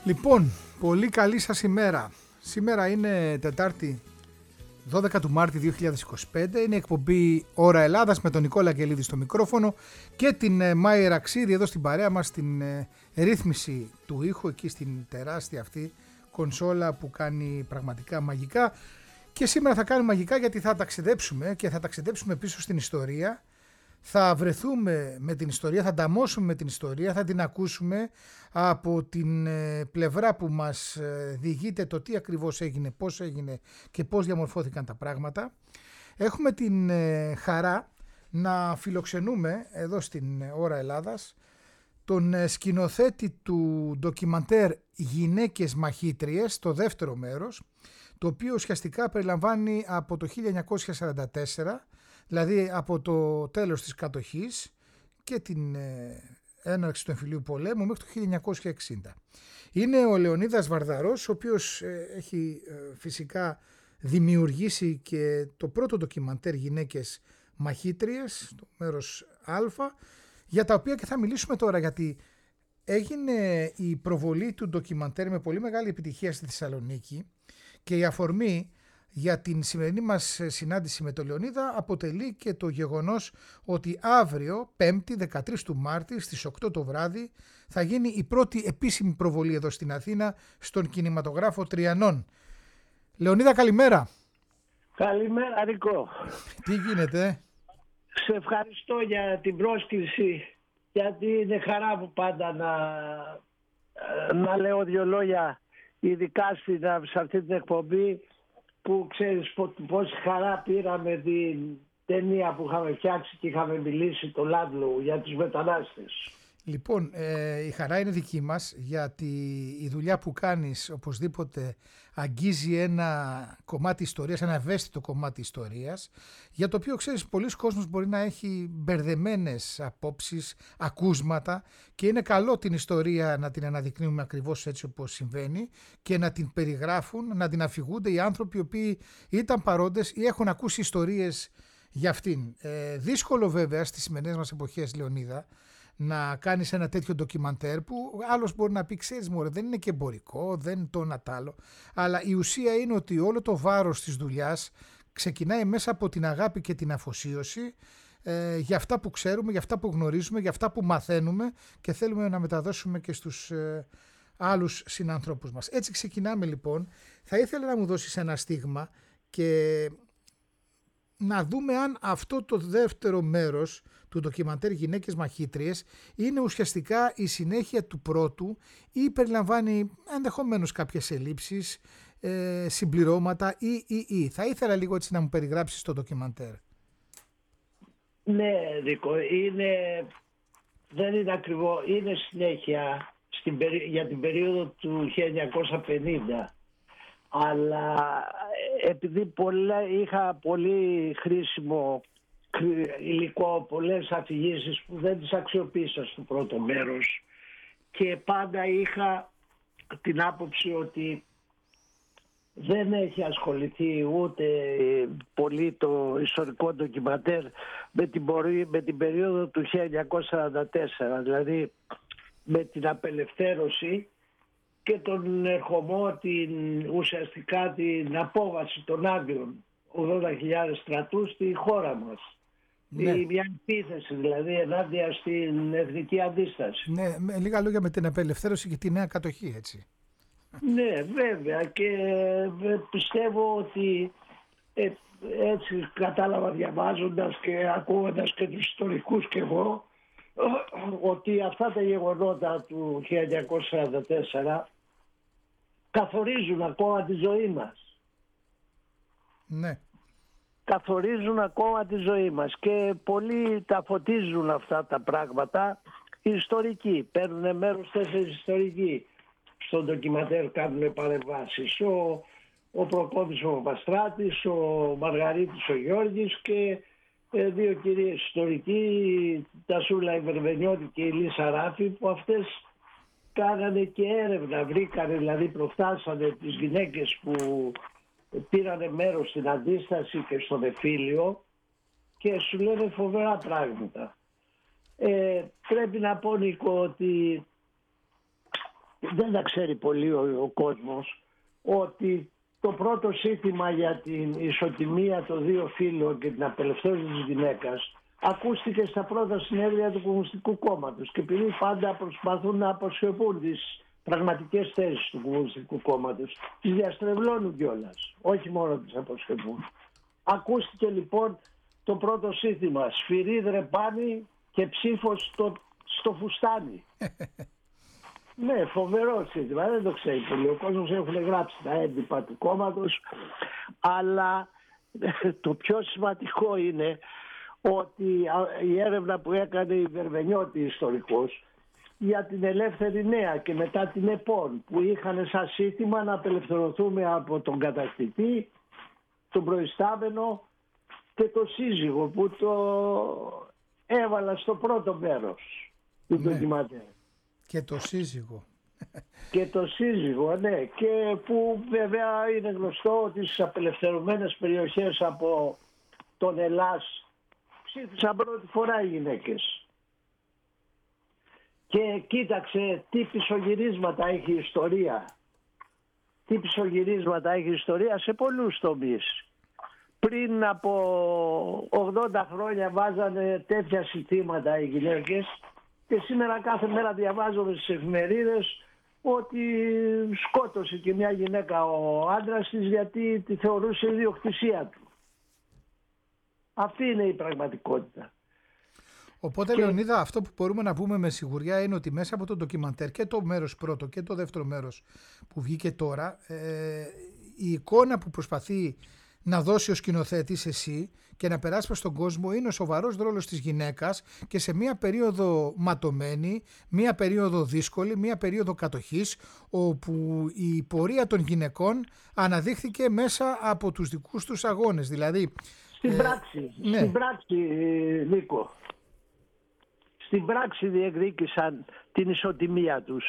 Λοιπόν, πολύ καλή σας ημέρα. Σήμερα είναι Τετάρτη 12 του Μάρτη 2025. Είναι εκπομπή Ώρα Ελλάδας με τον Νικόλα Αγγελίδη στο μικρόφωνο και την Μάη Ραξίδη εδώ στην παρέα μας, στην ρύθμιση του ήχου, εκεί στην τεράστια αυτή κονσόλα που κάνει πραγματικά μαγικά. Και σήμερα θα κάνουμε μαγικά γιατί θα ταξιδέψουμε και θα ταξιδέψουμε πίσω στην ιστορία. Θα βρεθούμε με την ιστορία, θα ανταμώσουμε με την ιστορία, θα την ακούσουμε από την πλευρά που μας διηγείται το τι ακριβώς έγινε, πώς έγινε και πώς διαμορφώθηκαν τα πράγματα. Έχουμε την χαρά να φιλοξενούμε εδώ στην Ώρα Ελλάδας τον σκηνοθέτη του ντοκιμαντέρ «Γυναίκες μαχήτριες», το δεύτερο μέρος, το οποίο ουσιαστικά περιλαμβάνει από το 1944, δηλαδή από το τέλος της κατοχής και την έναρξη του εμφυλίου πολέμου μέχρι το 1960. Είναι ο Λεωνίδας Βαρδαρός, ο οποίος έχει φυσικά δημιουργήσει και το πρώτο ντοκιμαντέρ «Γυναίκες μαχήτριες», το μέρος Α, για τα οποία και θα μιλήσουμε τώρα, γιατί έγινε η προβολή του ντοκιμαντέρ με πολύ μεγάλη επιτυχία στη Θεσσαλονίκη και η αφορμή για την σημερινή μας συνάντηση με τον Λεωνίδα αποτελεί και το γεγονός ότι αύριο, 5η 13 του Μάρτη στις 8 το βράδυ, θα γίνει η πρώτη επίσημη προβολή εδώ στην Αθήνα στον κινηματογράφο Τριανών. Λεωνίδα, καλημέρα. Καλημέρα, Νικό. Τι γίνεται? Σε ευχαριστώ για την πρόσκληση, γιατί είναι χαρά μου πάντα να λέω δύο λόγια, ειδικά σε αυτή την εκπομπή, που ξέρεις πόση χαρά πήραμε την ταινία που είχαμε φτιάξει και είχαμε μιλήσει το Λάντλοου για τους μετανάστες. Λοιπόν, η χαρά είναι δική μας, γιατί η δουλειά που κάνεις οπωσδήποτε αγγίζει ένα κομμάτι ιστορίας, ένα ευαίσθητο κομμάτι ιστορίας, για το οποίο ξέρεις πολλοί κόσμος μπορεί να έχει μπερδεμένες απόψεις, ακούσματα, και είναι καλό την ιστορία να την αναδεικνύουμε ακριβώς έτσι όπως συμβαίνει και να την περιγράφουν, να την αφηγούνται οι άνθρωποι οι οποίοι ήταν παρόντες ή έχουν ακούσει ιστορίες για αυτήν. Δύσκολο βέβαια στις σημερινές μας εποχές, Λεωνίδα, να κάνεις ένα τέτοιο ντοκιμαντέρ που άλλος μπορεί να πει, ξέρεις μωρέ, δεν είναι και εμπορικό, δεν το ένα τ' άλλο, αλλά η ουσία είναι ότι όλο το βάρος της δουλειάς ξεκινάει μέσα από την αγάπη και την αφοσίωση για αυτά που ξέρουμε, για αυτά που γνωρίζουμε, για αυτά που μαθαίνουμε και θέλουμε να μεταδώσουμε και στους άλλους συνανθρώπους μας. Έτσι ξεκινάμε λοιπόν. Θα ήθελα να μου δώσεις ένα στίγμα και να δούμε αν αυτό το δεύτερο μέρος του ντοκιμαντέρ «Γυναίκες μαχήτριες» είναι ουσιαστικά η συνέχεια του πρώτου ή περιλαμβάνει ενδεχομένως κάποιες ελλείψεις, συμπληρώματα ή. Θα ήθελα λίγο έτσι να μου περιγράψεις το ντοκιμαντέρ. Ναι, Νίκο, δεν είναι ακριβό, είναι συνέχεια για την περίοδο του 1950. Αλλά επειδή είχα πολύ χρήσιμο υλικό, πολλές αφηγήσεις που δεν τις αξιοποίησα στο πρώτο μέρος, και πάντα είχα την άποψη ότι δεν έχει ασχοληθεί ούτε πολύ το ιστορικό ντοκιμαντέρ με την περίοδο του 1944, δηλαδή με την απελευθέρωση και τον ερχομό, ουσιαστικά την απόβαση των Άγγλων, 80.000 στρατούς στη χώρα μας. Ναι. Μια επίθεση δηλαδή ενάντια στην εθνική αντίσταση. Ναι, με λίγα λόγια με την απελευθέρωση και τη νέα κατοχή, έτσι. Ναι, βέβαια, και πιστεύω ότι έτσι κατάλαβα διαβάζοντας και ακούγοντας και τους ιστορικούς και εγώ, ότι αυτά τα γεγονότα του 1944 καθορίζουν ακόμα τη ζωή μας. Ναι. Καθορίζουν ακόμα τη ζωή μας και πολλοί τα φωτίζουν αυτά τα πράγματα. Οι ιστορικοί παίρνουν μέρος, 4 ιστορικοί στον ντοκιμαντέρ κάνουν παρεμβάσεις. Ο Προκόπης ο Παπαστράτης, ο Μαργαρίτης ο Γιώργης και 2 κυρίες ιστορικοί, τα Σούλα η Βερβενιώτη και η Λίσσα Ράφη, που αυτές κάνανε και έρευνα, βρήκανε, δηλαδή προφτάσανε τις γυναίκες που πήρανε μέρος στην αντίσταση και στον εμφύλιο και σου λένε φοβερά πράγματα. Πρέπει να πω, Νίκο, ότι δεν τα ξέρει πολύ ο κόσμος, ότι το πρώτο σύνθημα για την ισοτιμία των δύο φύλων και την απελευθέρωση της γυναίκας ακούστηκε στα πρώτα συνέδρια του Κομμουνιστικού Κόμματος, και επειδή πάντα προσπαθούν να αποσιωπούν τις πραγματικές θέσεις του Κομμουνιστικού Κόμματος, τις διαστρεβλώνουν κιόλας, όχι μόνο τις αποσιωπούν. Ακούστηκε λοιπόν το πρώτο σύνθημα, σφυρί πάνι και ψήφος στο φουστάνι. Ναι, φοβερό σύνθημα, δεν το ξέρει πολύ. Ο κόσμος έχουν γράψει τα έντυπα του κόμματος, αλλά το πιο σημαντικό είναι ότι η έρευνα που έκανε η Βερβενιώτη ιστορικός για την Ελεύθερη Νέα και μετά την ΕΠΟΝ, που είχαν σαν σύνθημα να απελευθερωθούμε από τον κατακτητή, τον προϊστάμενο και το σύζυγο, που το έβαλα στο πρώτο μέρος του ντοκιμαντέρ. Και το σύζυγο. Και το σύζυγο, ναι. Και που βέβαια είναι γνωστό ότι στις απελευθερωμένες περιοχές από τον Ελλάς ψήφισαν πρώτη φορά οι γυναίκες. Και κοίταξε τι πισωγυρίσματα έχει η ιστορία. Τι πισωγυρίσματα έχει η ιστορία σε πολλούς τομείς. Πριν από 80 χρόνια βάζανε τέτοια συστήματα οι γυναίκες, και σήμερα κάθε μέρα διαβάζουμε στις εφημερίδες ότι σκότωσε και μια γυναίκα ο άντρας της γιατί τη θεωρούσε ιδιοκτησία του. Αυτή είναι η πραγματικότητα. Οπότε, Λεωνίδα, αυτό που μπορούμε να πούμε με σιγουριά είναι ότι μέσα από το ντοκιμαντέρ, και το μέρος πρώτο και το δεύτερο μέρος που βγήκε τώρα, η εικόνα που προσπαθεί να δώσει ο σκηνοθέτης εσύ και να περάσει προς τον κόσμο είναι ο σοβαρός ρόλος της γυναίκας, και σε μία περίοδο ματωμένη, μία περίοδο δύσκολη, μία περίοδο κατοχής, όπου η πορεία των γυναικών αναδείχθηκε μέσα από τους δικούς τους αγώνες. Δηλαδή, στην πράξη, ναι. Στην πράξη, Νίκο, στην πράξη διεκδίκησαν την ισοτιμία τους.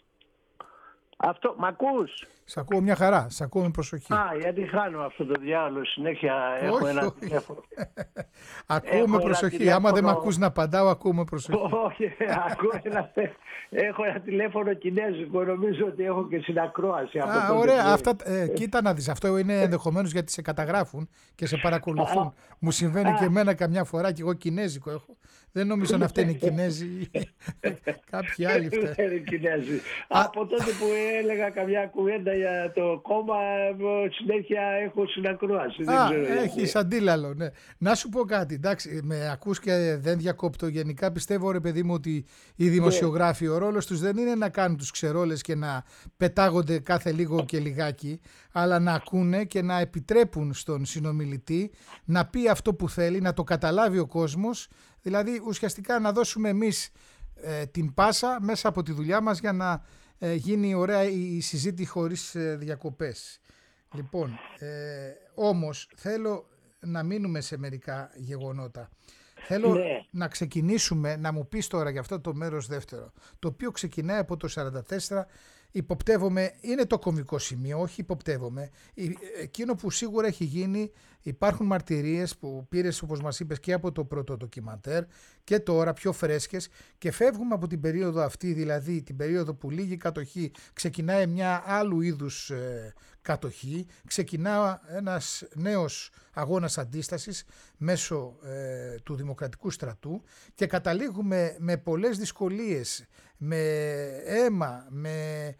Αυτό, μ' ακούς? Σ' ακούω μια χαρά, σ' ακούω με προσοχή. Γιατί χάνω αυτό το διάλογο συνέχεια, έχω ένα τηλέφωνο. Ακούω με προσοχή, άμα δεν μ' ακούς να απαντάω, ακούω με προσοχή. Όχι, έχω ένα τηλέφωνο κινέζικο, νομίζω ότι έχω και συνακρόαση. Ωραία, αυτά, κοίτα να δεις, αυτό είναι ενδεχομένως γιατί σε καταγράφουν και σε παρακολουθούν. Μου συμβαίνει και εμένα καμιά φορά, και εγώ κινέζικο έχω. Δεν νομίζω να φταίνει οι Κινέζοι, κάποιοι άλλοι φταίνουν. Από τότε που έλεγα καμιά κουβέντα για το κόμμα, συνέχεια έχω συνακρόαση. Έχεις αντίλαλο, ναι. Να σου πω κάτι, εντάξει, με ακούς και δεν διακόπτω. Γενικά πιστεύω, ρε παιδί μου, ότι οι δημοσιογράφοι, ο ρόλος τους δεν είναι να κάνουν τους ξερόλες και να πετάγονται κάθε λίγο και λιγάκι, αλλά να ακούνε και να επιτρέπουν στον συνομιλητή να πει αυτό που θέλει, να το καταλάβει ο κόσμος. Δηλαδή ουσιαστικά να δώσουμε εμείς την πάσα μέσα από τη δουλειά μας για να γίνει ωραία η συζήτηση χωρίς διακοπές. Λοιπόν, όμως θέλω να μείνουμε σε μερικά γεγονότα. Θέλω να ξεκινήσουμε, να μου πεις τώρα για αυτό το μέρος δεύτερο, το οποίο ξεκινάει από το 44. Υποπτεύομαι, είναι το κομβικό σημείο, όχι υποπτεύομαι. Εκείνο που σίγουρα έχει γίνει, υπάρχουν μαρτυρίες που πήρες, όπως μας είπες, και από το πρώτο ντοκιμαντέρ και τώρα πιο φρέσκες, και φεύγουμε από την περίοδο αυτή, δηλαδή την περίοδο που λίγη κατοχή, ξεκινάει μια άλλου είδους κατοχή, ξεκινά ένας νέος αγώνας αντίστασης μέσω του Δημοκρατικού Στρατού, και καταλήγουμε με πολλές δυσκολίες, με αίμα, με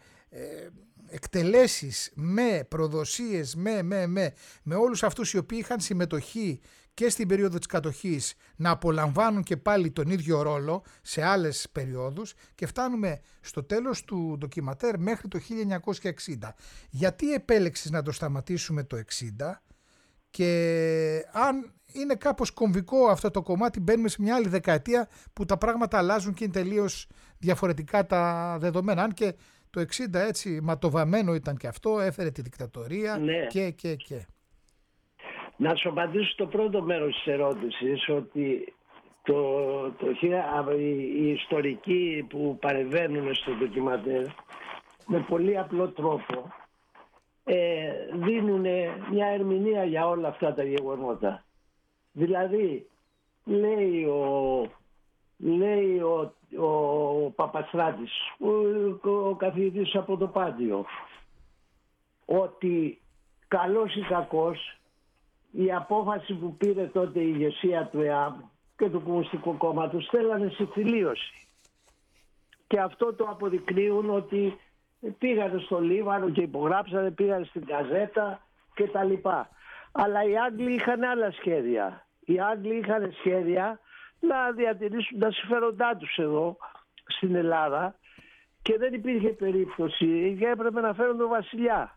εκτελέσεις, με προδοσίες, με όλους αυτούς οι οποίοι είχαν συμμετοχή και στην περίοδο της κατοχής να απολαμβάνουν και πάλι τον ίδιο ρόλο σε άλλες περιόδους, και φτάνουμε στο τέλος του ντοκιματέρ μέχρι το 1960. Γιατί επέλεξες να το σταματήσουμε το 60, και αν είναι κάπως κομβικό αυτό το κομμάτι, μπαίνουμε σε μια άλλη δεκαετία που τα πράγματα αλλάζουν και είναι τελείως διαφορετικά τα δεδομένα. Αν και το 60 έτσι ματοβαμμένο ήταν και αυτό, έφερε τη δικτατορία και. Να σου απαντήσω το πρώτο μέρος της ερώτησης, ότι οι ιστορικοί που παρεμβαίνουν στο ντοκιματέρ με πολύ απλό τρόπο δίνουν μια ερμηνεία για όλα αυτά τα γεγονότα. Δηλαδή, λέει λέει ο Παπαστράτης, ο καθηγητής από το Πάντιο, ότι καλός ή κακός η απόφαση που πήρε τότε η ηγεσία του ΕΑΜ και του Κομμουνιστικού Κόμματος θέλανε συμφιλίωση. Και αυτό το αποδεικνύουν ότι πήγανε στο Λίβανο και υπογράψανε, πήγανε στην Καζέτα και τα λοιπά. Αλλά οι Άγγλοι είχαν άλλα σχέδια. Οι Άγγλοι είχαν σχέδια να διατηρήσουν τα συμφέροντά τους εδώ στην Ελλάδα και δεν υπήρχε περίπτωση και έπρεπε να φέρουν τον βασιλιά.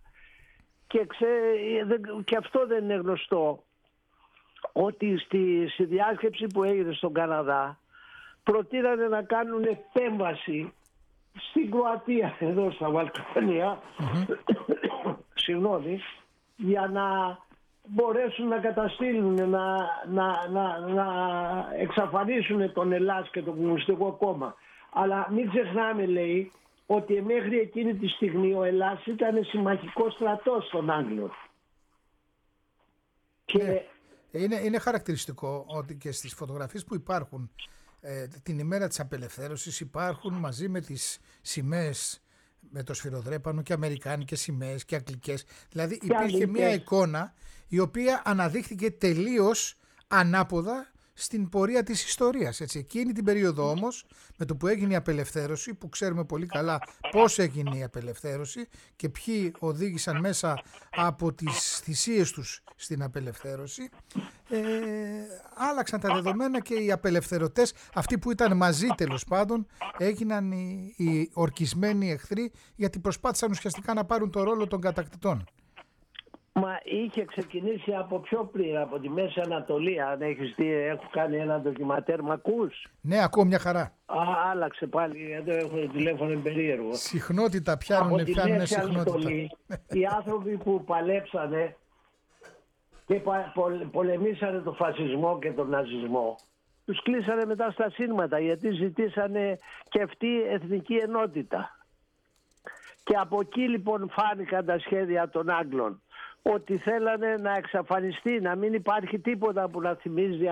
Και αυτό δεν είναι γνωστό, ότι στη διάσκεψη που έγινε στον Καναδά προτείνανε να κάνουν επέμβαση στην Κροατία, εδώ στα Βαλκάνια, συγγνώμη, για να μπορέσουν να καταστήλουν, να εξαφανίσουν τον Ελλάς και τον Κομμουνιστικό Κόμμα. Αλλά μην ξεχνάμε, λέει, ότι μέχρι εκείνη τη στιγμή ο Ελλάς ήταν συμμαχικός στρατός των Άγγλων. Και είναι χαρακτηριστικό ότι και στις φωτογραφίες που υπάρχουν την ημέρα της απελευθέρωσης υπάρχουν μαζί με τις σημαίες, με το σφυροδρέπανο, και αμερικάνικες σημαίες και αγγλικές. Δηλαδή υπήρχε μια εικόνα η οποία αναδείχθηκε τελείως ανάποδα στην πορεία της ιστορίας. Έτσι. Εκείνη την περίοδο όμως, με το που έγινε η απελευθέρωση, που ξέρουμε πολύ καλά πώς έγινε η απελευθέρωση και ποιοι οδήγησαν μέσα από τις θυσίες τους στην απελευθέρωση, άλλαξαν τα δεδομένα και οι απελευθερωτές, αυτοί που ήταν μαζί τέλος πάντων, έγιναν οι ορκισμένοι εχθροί, γιατί προσπάθησαν ουσιαστικά να πάρουν το ρόλο των κατακτητών. Μα είχε ξεκινήσει από πιο πριν, από τη Μέση Ανατολή. Αν έχεις δει, έχω κάνει ένα ντοκιματέρ, μ' ακούς? Ναι, ακούω, μια χαρά. Άλλαξε πάλι, εδώ έχω το τηλέφωνο περίεργο. Συχνότητα πιάνουν συχνότητα. Οι άνθρωποι που παλέψανε και πολεμήσανε τον φασισμό και τον ναζισμό, τους κλείσανε μετά στα σύρματα, γιατί ζητήσανε και αυτή εθνική ενότητα. Και από εκεί λοιπόν φάνηκαν τα σχέδια των Άγγλων, ότι θέλανε να εξαφανιστεί, να μην υπάρχει τίποτα που να θυμίζει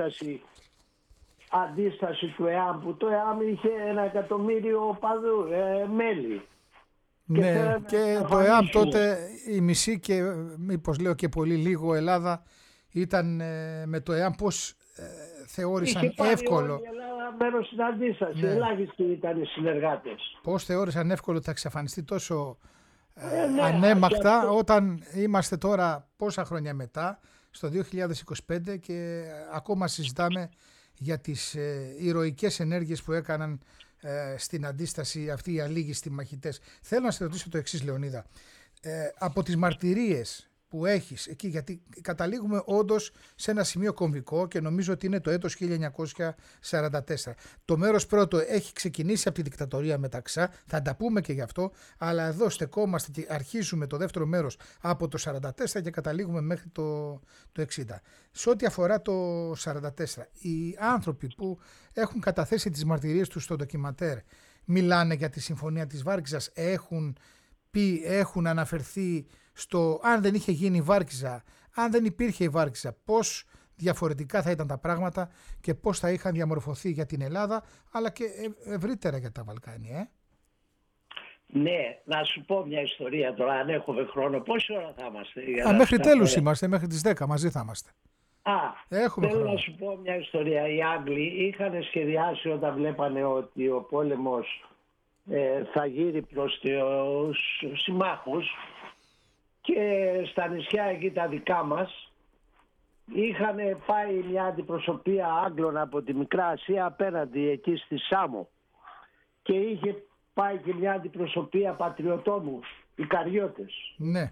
αντίσταση του ΕΑΜ, που το ΕΑΜ είχε 1 εκατομμύριο μέλη. Ναι, και το ΕΑΜ τότε η μισή και μήπως λέω και πολύ λίγο Ελλάδα ήταν με το ΕΑΜ, πώς θεώρησαν εύκολο. Η Ελλάδα μέρος στην αντίσταση, ελάχιστοι ήταν οι συνεργάτες. Πώς θεώρησαν εύκολο ότι θα εξαφανιστεί τόσο ανέμακτα, όταν είμαστε τώρα πόσα χρόνια μετά, στο 2025, και ακόμα συζητάμε για τις ηρωικές ενέργειες που έκαναν στην αντίσταση αυτοί οι αλήγιστοι μαχητές. Θέλω να σε ρωτήσω το εξής, Λεωνίδα. Από τις μαρτυρίες που έχεις εκεί, γιατί καταλήγουμε όντως σε ένα σημείο κομβικό και νομίζω ότι είναι το έτος 1944. Το μέρος πρώτο έχει ξεκινήσει από τη δικτατορία Μεταξά, θα τα πούμε και γι' αυτό, αλλά εδώ στεκόμαστε και αρχίζουμε το δεύτερο μέρος από το 44 και καταλήγουμε μέχρι το 60. Σε ό,τι αφορά το 44, οι άνθρωποι που έχουν καταθέσει τις μαρτυρίες τους στο ντοκιματέρ μιλάνε για τη Συμφωνία της Βάρκιζας, έχουν αναφερθεί στο αν δεν είχε γίνει η Βάρκιζα, αν δεν υπήρχε η Βάρκιζα, πώς διαφορετικά θα ήταν τα πράγματα και πώς θα είχαν διαμορφωθεί για την Ελλάδα, αλλά και ευρύτερα για τα Βαλκάνια. Ναι, να σου πω μια ιστορία τώρα, αν έχουμε χρόνο. Πόση ώρα θα είμαστε? Μέχρι τέλους είμαστε, μέχρι τις 10 μαζί θα είμαστε. Θέλω να σου πω μια ιστορία. Οι Άγγλοι είχαν σχεδιάσει, όταν βλέπανε ότι ο πόλεμος θα γύρει προς τους συμμάχους, και στα νησιά εκεί τα δικά μας είχαν πάει μια αντιπροσωπεία Άγγλων από τη Μικρά Ασία απέναντι εκεί στη Σάμο, και είχε πάει και μια αντιπροσωπεία πατριωτών, οι Καριώτες. Ναι.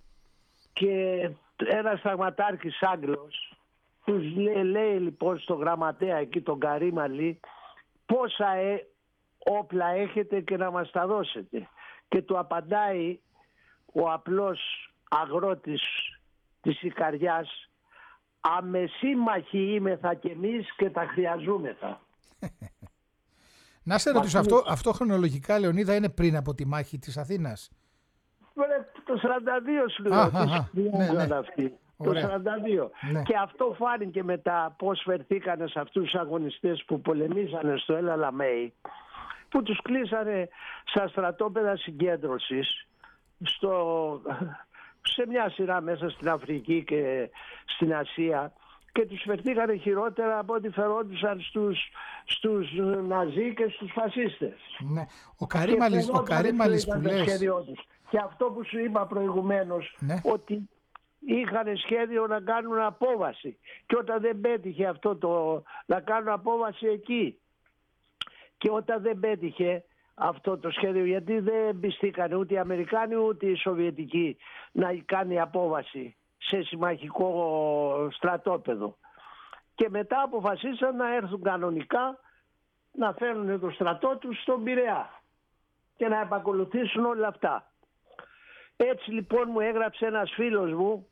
Και ένας σταγματάρχης Άγγλος τους λέει λοιπόν στο γραμματέα εκεί, τον Καρίμαλη, πόσα όπλα έχετε και να μας τα δώσετε. Και του απαντάει ο απλός αγρότης της Ικαριάς, αμεσύμμαχοι είμεθα κι εμείς και τα χρειαζούμεθα. Να σε ρωτήσω, αυτό χρονολογικά, Λεωνίδα, είναι πριν από τη μάχη της Αθήνας? Το 42 σου λέω, ναι. Το 42. Ναι. Και αυτό φάνηκε μετά πώς φερθήκανε σε αυτούς τους αγωνιστές που πολεμήσανε στο El Alamein, που τους κλείσανε στα στρατόπεδα συγκέντρωσης σε μια σειρά μέσα στην Αφρική και στην Ασία, και τους φερθήκανε χειρότερα από ό,τι φερόντουσαν στους Ναζί και στους φασίστες. Ναι. Ο Καρίμαλης που λες... Και αυτό που σου είπα προηγουμένως, ναι, ότι είχαν σχέδιο να κάνουν απόβαση, και όταν δεν πέτυχε αυτό να κάνουν απόβαση εκεί, και όταν δεν πέτυχε αυτό το σχέδιο, γιατί δεν πιστήκανε ούτε οι Αμερικάνοι ούτε οι Σοβιετικοί να κάνει απόβαση σε συμμαχικό στρατόπεδο, και μετά αποφασίσαν να έρθουν κανονικά να φέρουν το στρατό τους στον Πειραιά και να επακολουθήσουν όλα αυτά. Έτσι λοιπόν μου έγραψε ένας φίλος μου,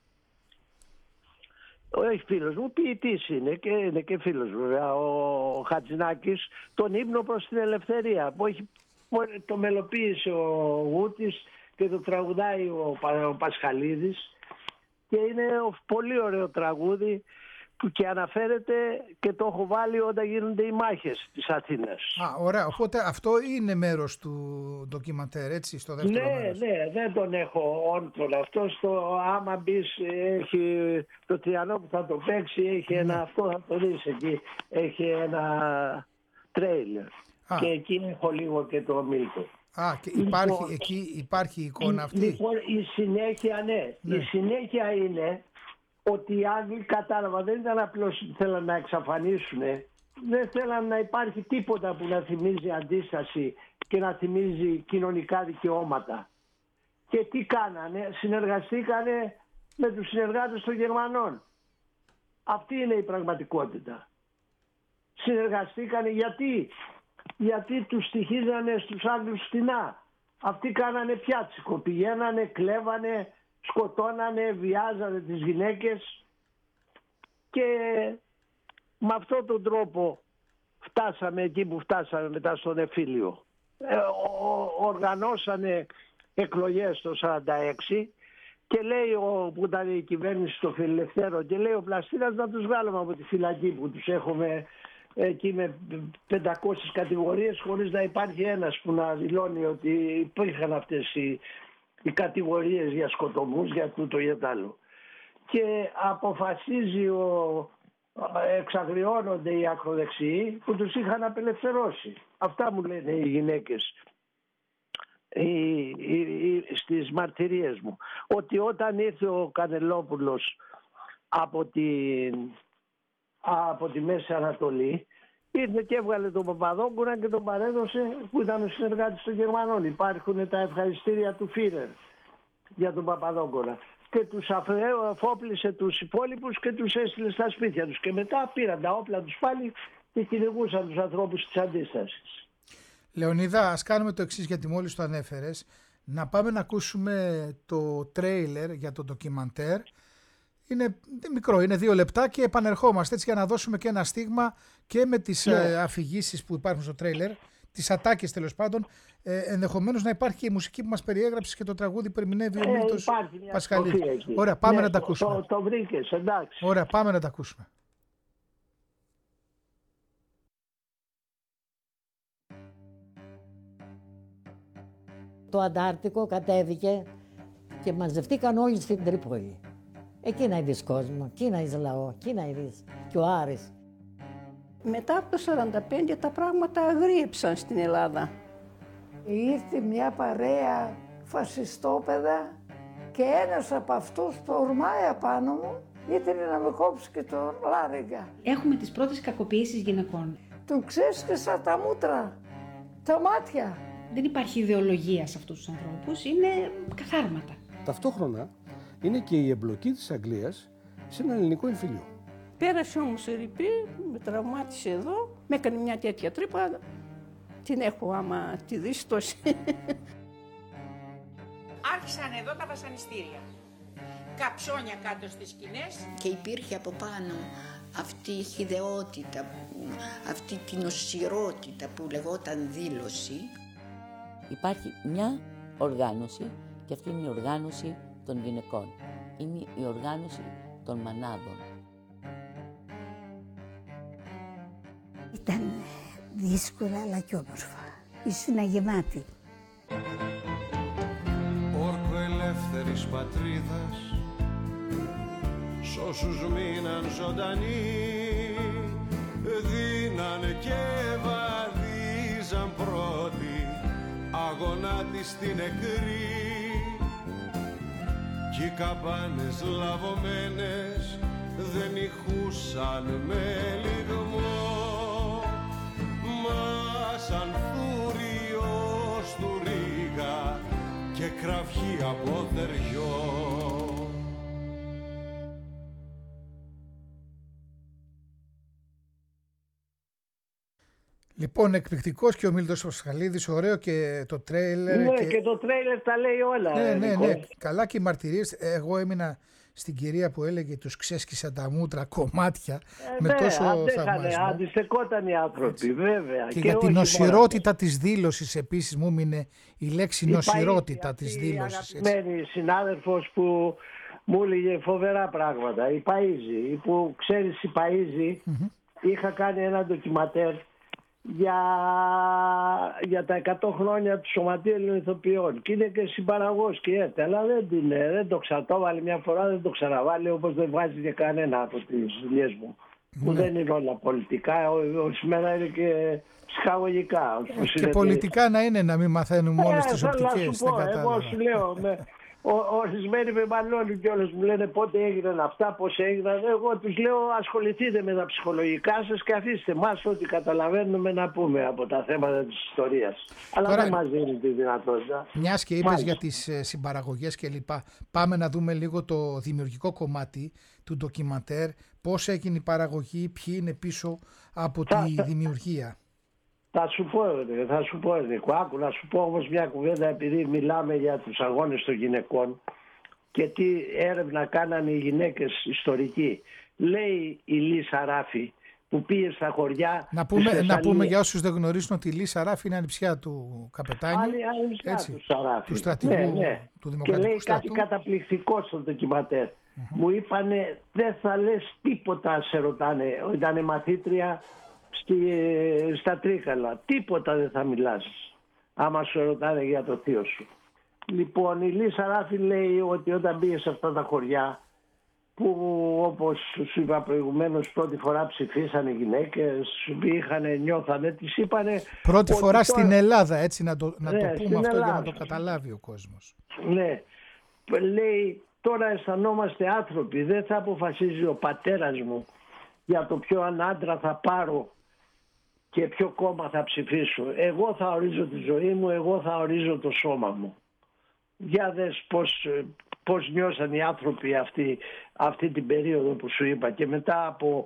όχι φίλος μου, ποιητής είναι και φίλος μου, ο Χατζηνάκης, τον ύμνο προς την ελευθερία, που το μελοποίησε ο Γούτης και το τραγουδάει ο Πασχαλίδης, και είναι πολύ ωραίο τραγούδι που και αναφέρεται, και το έχω βάλει όταν γίνονται οι μάχες της Αθήνας. Ωραία. Οπότε αυτό είναι μέρος του ντοκιμαντέρ, έτσι, στο δεύτερο μέρος. Ναι, δεν τον έχω όντων. Αυτό άμα μπεις, έχει το Τριανό που θα το παίξει, έχει ένα, αυτό θα το δεις εκεί, έχει ένα τρέιλερ. Και εκεί έχω λίγο και το Μίλτο. Και υπάρχει η εικόνα αυτή. Λοιπόν, η συνέχεια, ναι. Η συνέχεια είναι ότι οι Άγγλοι κατάλαβαν, δεν ήταν απλώς ότι θέλαν να εξαφανίσουν, δεν θέλαν να υπάρχει τίποτα που να θυμίζει αντίσταση και να θυμίζει κοινωνικά δικαιώματα. Και τι κάνανε, συνεργαστήκανε με τους συνεργάτες των Γερμανών. Αυτή είναι η πραγματικότητα. Συνεργαστήκανε γιατί τους στοιχίζανε στους Άγγλους φτηνά. Αυτοί κάνανε πιάτσικο, πηγαίνανε, κλέβανε, σκοτώνανε, βιάζανε τις γυναίκες, και με αυτόν τον τρόπο φτάσαμε εκεί που φτάσαμε μετά στον εμφύλιο. Οργανώσανε εκλογές το 1946 και λέει που ήταν η κυβέρνηση των Φιλελευθέρων, και λέει ο Πλαστίνας να τους βγάλουμε από τη φυλακή που τους έχουμε εκεί με 500 κατηγορίες, χωρίς να υπάρχει ένας που να δηλώνει ότι υπήρχαν αυτές οι κατηγορίες για σκοτωμούς, για τούτο ή για τ' άλλο. Και αποφασίζει εξαγριώνονται οι ακροδεξιοί που τους είχαν απελευθερώσει. Αυτά μου λένε οι γυναίκες στις μαρτυρίες μου. Ότι όταν ήρθε ο Κανελόπουλος από τη Μέση Ανατολή, ήρθε και έβγαλε τον Παπαδόγκουρα και τον παρέδωσε, που ήταν ο συνεργάτης των Γερμανών. Υπάρχουν τα ευχαριστήρια του Φίρερ για τον Παπαδόγκουρα. Και τους αφόπλησε τους υπόλοιπους και τους έστειλε στα σπίτια τους. Και μετά πήραν τα όπλα τους πάλι και κυνηγούσαν τους ανθρώπους της αντίστασης. Λεωνίδα, ας κάνουμε το εξής, γιατί μόλις το ανέφερες. Να πάμε να ακούσουμε το τρέιλερ για το ντοκιμαντέρ. Είναι μικρό, είναι 2 λεπτά, και επανερχόμαστε έτσι για να δώσουμε και ένα στίγμα και με τις αφηγήσεις που υπάρχουν στο τρέιλερ, τις ατάκες τέλος πάντων. Ενδεχομένως να υπάρχει και η μουσική που μας περιέγραψες και το τραγούδι που ερμηνεύει ο Μίλτος Πασχαλίδης. Ωραία, πάμε να τα ακούσουμε. Το βρήκες, εντάξει. Ωραία, πάμε να τα ακούσουμε. Το Αντάρτικο κατέβηκε και μαζευτήκαν όλοι στην Τρίπολη. Εκεί να δεις κόσμο, εκεί να δεις λαό, εκεί να δεις και ο Άρης. Μετά από το 1945 τα πράγματα αγρίεψαν στην Ελλάδα. Ήρθε μια παρέα φασιστόπεδα και ένας από αυτούς το ορμάει απάνω μου, ήθελε να με κόψει και το λάριγκα. Έχουμε τις πρώτες κακοποιήσεις γυναικών. Του ξέσκεσα τα μούτρα, τα μάτια. Δεν υπάρχει ιδεολογία σε αυτούς τους ανθρώπους, είναι καθάρματα. Ταυτόχρονα είναι και η εμπλοκή της Αγγλίας σε ένα ελληνικό εμφύλιο. Πέρασε όμως η ρηπή, με τραυμάτισε εδώ, με έκανε μια τέτοια τρύπα. Την έχω άμα τη δεις τόση. Άρχισαν εδώ τα βασανιστήρια. Καψόνια κάτω στις σκηνές. Και υπήρχε από πάνω αυτή η χυδαιότητα, αυτή την οσιρότητα που λεγόταν δήλωση. Υπάρχει μια οργάνωση, και αυτή είναι η οργάνωση των γυναικών. Είναι η οργάνωση των μανάδων. Ήταν δύσκολα αλλά και όμορφα. Ήσουν γεμάτη. Όρκο ελεύθερης πατρίδας, σ' όσους μείναν ζωντανοί, δίνανε και βαδίζαν πρώτοι αγώνα της στην νεκρή. Κι οι καμπάνες λαβωμένες δεν ηχούσαν με λιγμό, μα σαν θουριος του Ρήγα και κραυγή από θεριό. Λοιπόν, εκπληκτικός και ο Μίλτος Πασχαλίδης, ωραίο και το τρέιλερ. Ναι, και το τρέιλερ τα λέει όλα. Ναι. Καλά και οι μαρτυρίες. Εγώ έμεινα στην κυρία που έλεγε τους ξέσκισαν τα μούτρα κομμάτια με τόσο θαυμασμό. Αντιστεκόταν οι άνθρωποι, βέβαια. Και για την νοσηρότητα της δήλωσης επίσης μου έμεινε η λέξη νοσηρότητα της δήλωσης. Η αγαπημένη συνάδελφος που μου έλεγε φοβερά πράγματα, η Παΐζη, που ξέρεις η Παΐζη, είχα κάνει ένα ντοκιματέρ για τα 100 χρόνια του Σωματείου Ελλήνων Ηθοποιών και είναι και συμπαραγός και έτσι, αλλά δεν το ξαναβάλει μια φορά, δεν το ξαναβάλει, όπως δεν βάζει και κανένα από τις δουλειές μου, που δεν είναι όλα πολιτικά, ορισμένα είναι και ψυχαγωγικά. Και πολιτικά να είναι, να μην μαθαίνουμε όλες τις οπτικές. Εγώ σου λέω, ορισμένοι με μαλώνουν κιόλας, μου λένε πότε έγιναν αυτά, πώς έγιναν. Εγώ τους λέω ασχοληθείτε με τα ψυχολογικά σας και αφήστε μας ό,τι καταλαβαίνουμε να πούμε από τα θέματα της ιστορίας. Αλλά τώρα, δεν μας δίνει τη δυνατότητα. Μιας και είπες για τις συμπαραγωγές και λοιπά, πάμε να δούμε λίγο το δημιουργικό κομμάτι του ντοκιματέρ, πώς έγινε η παραγωγή, ποιοι είναι πίσω από τη δημιουργία. Θα σου πω, Νίκο. Άκου να σου πω όμως μια κουβέντα, επειδή μιλάμε για τους αγώνες των γυναικών και τι έρευνα κάνανε οι γυναίκες ιστορικοί. Λέει η Λίσα Ράφη που πήγε στα χωριά. Να πούμε για όσους δεν γνωρίζουν ότι η Λίσα Ράφη είναι ανιψιά του καπετάνιου. Του στρατηγού του Δημοκρατικού Και λέει στρατού. κάτι καταπληκτικό στο ντοκιματέρ. Μου είπανε δεν θα λες τίποτα, σε ρωτάνε. Ήτανε μαθήτρια στα Τρίκαλα. Τίποτα δεν θα μιλάς άμα σου ρωτάνε για το θείο σου. Λοιπόν, η Λίσα Ράφη λέει ότι όταν πήγε σε αυτά τα χωριά που όπως σου είπα προηγουμένως πρώτη φορά ψηφίσαν οι γυναίκες, νιώθανε, τις είπανε... Πρώτη φορά τώρα... στην Ελλάδα, έτσι να το πούμε αυτό Ελλάδα, για να το καταλάβει ο κόσμος. Ναι, λέει τώρα αισθανόμαστε άνθρωποι, δεν θα αποφασίζει ο πατέρας μου για το ποιο άντρα θα πάρω και ποιο κόμμα θα ψηφίσω. Εγώ θα ορίζω τη ζωή μου, εγώ θα ορίζω το σώμα μου. Για δες πώς νιώσαν οι άνθρωποι αυτή την περίοδο που σου είπα. Και μετά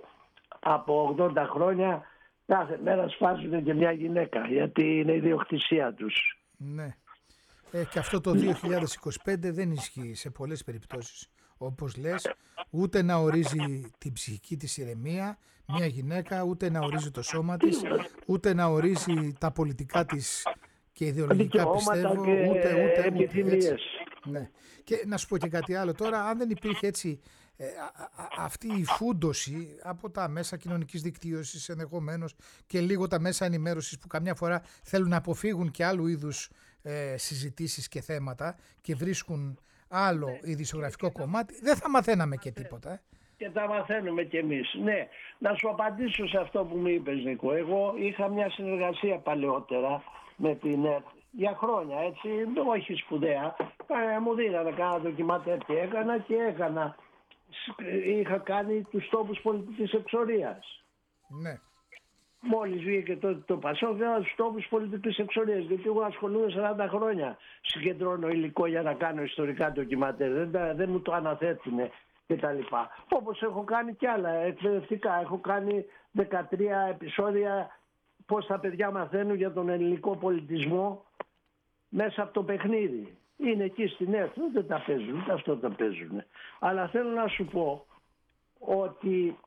από 80 χρόνια κάθε μέρα σφάζουν και μια γυναίκα, γιατί είναι η ιδιοκτησία τους. Ναι. Και αυτό το 2025 δεν ισχύει σε πολλές περιπτώσεις. Όπως λες, ούτε να ορίζει την ψυχική της ηρεμία μια γυναίκα, ούτε να ορίζει το σώμα της, ούτε να ορίζει τα πολιτικά της και ιδεολογικά πιστεύω, ούτε επιθυμίες. Ναι. Και να σου πω και κάτι άλλο τώρα, αν δεν υπήρχε έτσι αυτή η φούντωση από τα μέσα κοινωνικής δικτύωσης ενδεχομένως και λίγο τα μέσα ενημέρωσης που καμιά φορά θέλουν να αποφύγουν και άλλου είδους συζητήσεις και θέματα και βρίσκουν άλλο ειδησιογραφικό κομμάτι, δεν θα μαθαίναμε και τίποτα. Και τα μαθαίνουμε κι εμείς. Ναι, να σου απαντήσω σε αυτό που μου είπες, Νίκο. Εγώ είχα μια συνεργασία παλαιότερα με την ΕΡΤ για χρόνια, έτσι, όχι σπουδαία. Μου δίνανε κάνα ντοκιματέρ και έκανα. Είχα κάνει τους τόπους πολιτικής εξορίας. Ναι. Μόλις βγήκε τότε το Πασόκ, έκανα τους τόπους πολιτικής εξορίας. Γιατί εγώ ασχολούμαι 40 χρόνια. Συγκεντρώνω υλικό για να κάνω ιστορικά ντοκιματέρ. Δεν μου το αναθέτουνε κτλ. Όπως έχω κάνει κι άλλα εκπαιδευτικά. Έχω κάνει 13 επεισόδια πώς τα παιδιά μαθαίνουν για τον ελληνικό πολιτισμό μέσα από το παιχνίδι. Είναι εκεί στην ΕΡΤ, δεν τα παίζουν, ούτε αυτό τα παίζουν. Αλλά θέλω να σου πω ότι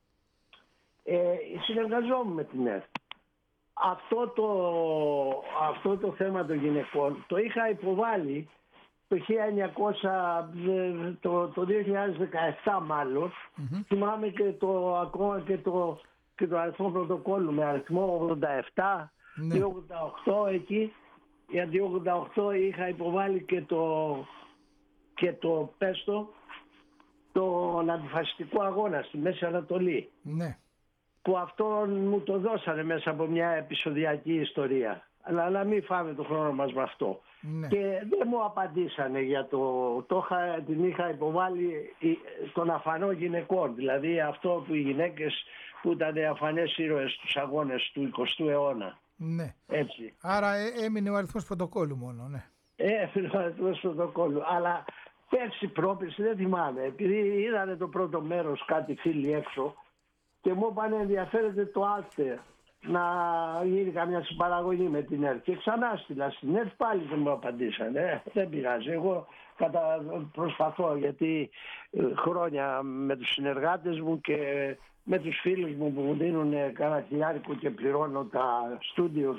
συνεργαζόμουν με την ΕΡΤ. Αυτό το θέμα των γυναικών το είχα υποβάλει το 2017 μάλλον, θυμάμαι και ακόμα και το αριθμό πρωτοκόλλου με αριθμό 87 ή 88 εκεί, γιατί 88 είχα υποβάλει και το πέστο τον αντιφασιστικό αγώνα στη Μέση Ανατολή. Ναι. Που αυτό μου το δώσανε μέσα από μια επεισοδιακή ιστορία. Αλλά να μην φάμε το χρόνο μας με αυτό. Ναι. Και δεν μου απαντήσανε για την είχα υποβάλει των αφανών γυναικών. Δηλαδή αυτό που οι γυναίκες που ήταν αφανές ήρωες στους αγώνες του 20ου αιώνα. Ναι. Έτσι. Άρα έμεινε ο αριθμός πρωτοκόλλου μόνο, ναι. Έμεινε ο αριθμός πρωτοκόλλου. Αλλά πέρσι πρόπερσι δεν θυμάμαι. Επειδή είδανε το πρώτο μέρος κάτι φίλοι έξω και μου είπαν ενδιαφέρεται το Άλτερ να γίνει καμιά συμπαραγωγή με την ΕΡΤ. Και ξανά στείλα στην ΕΡΤ, πάλι δεν μου απαντήσανε. Δεν πειράζει. Εγώ προσπαθώ, γιατί χρόνια με τους συνεργάτες μου και με τους φίλους μου που μου δίνουν κάνα χιλιάρικο και πληρώνω τα στούντιο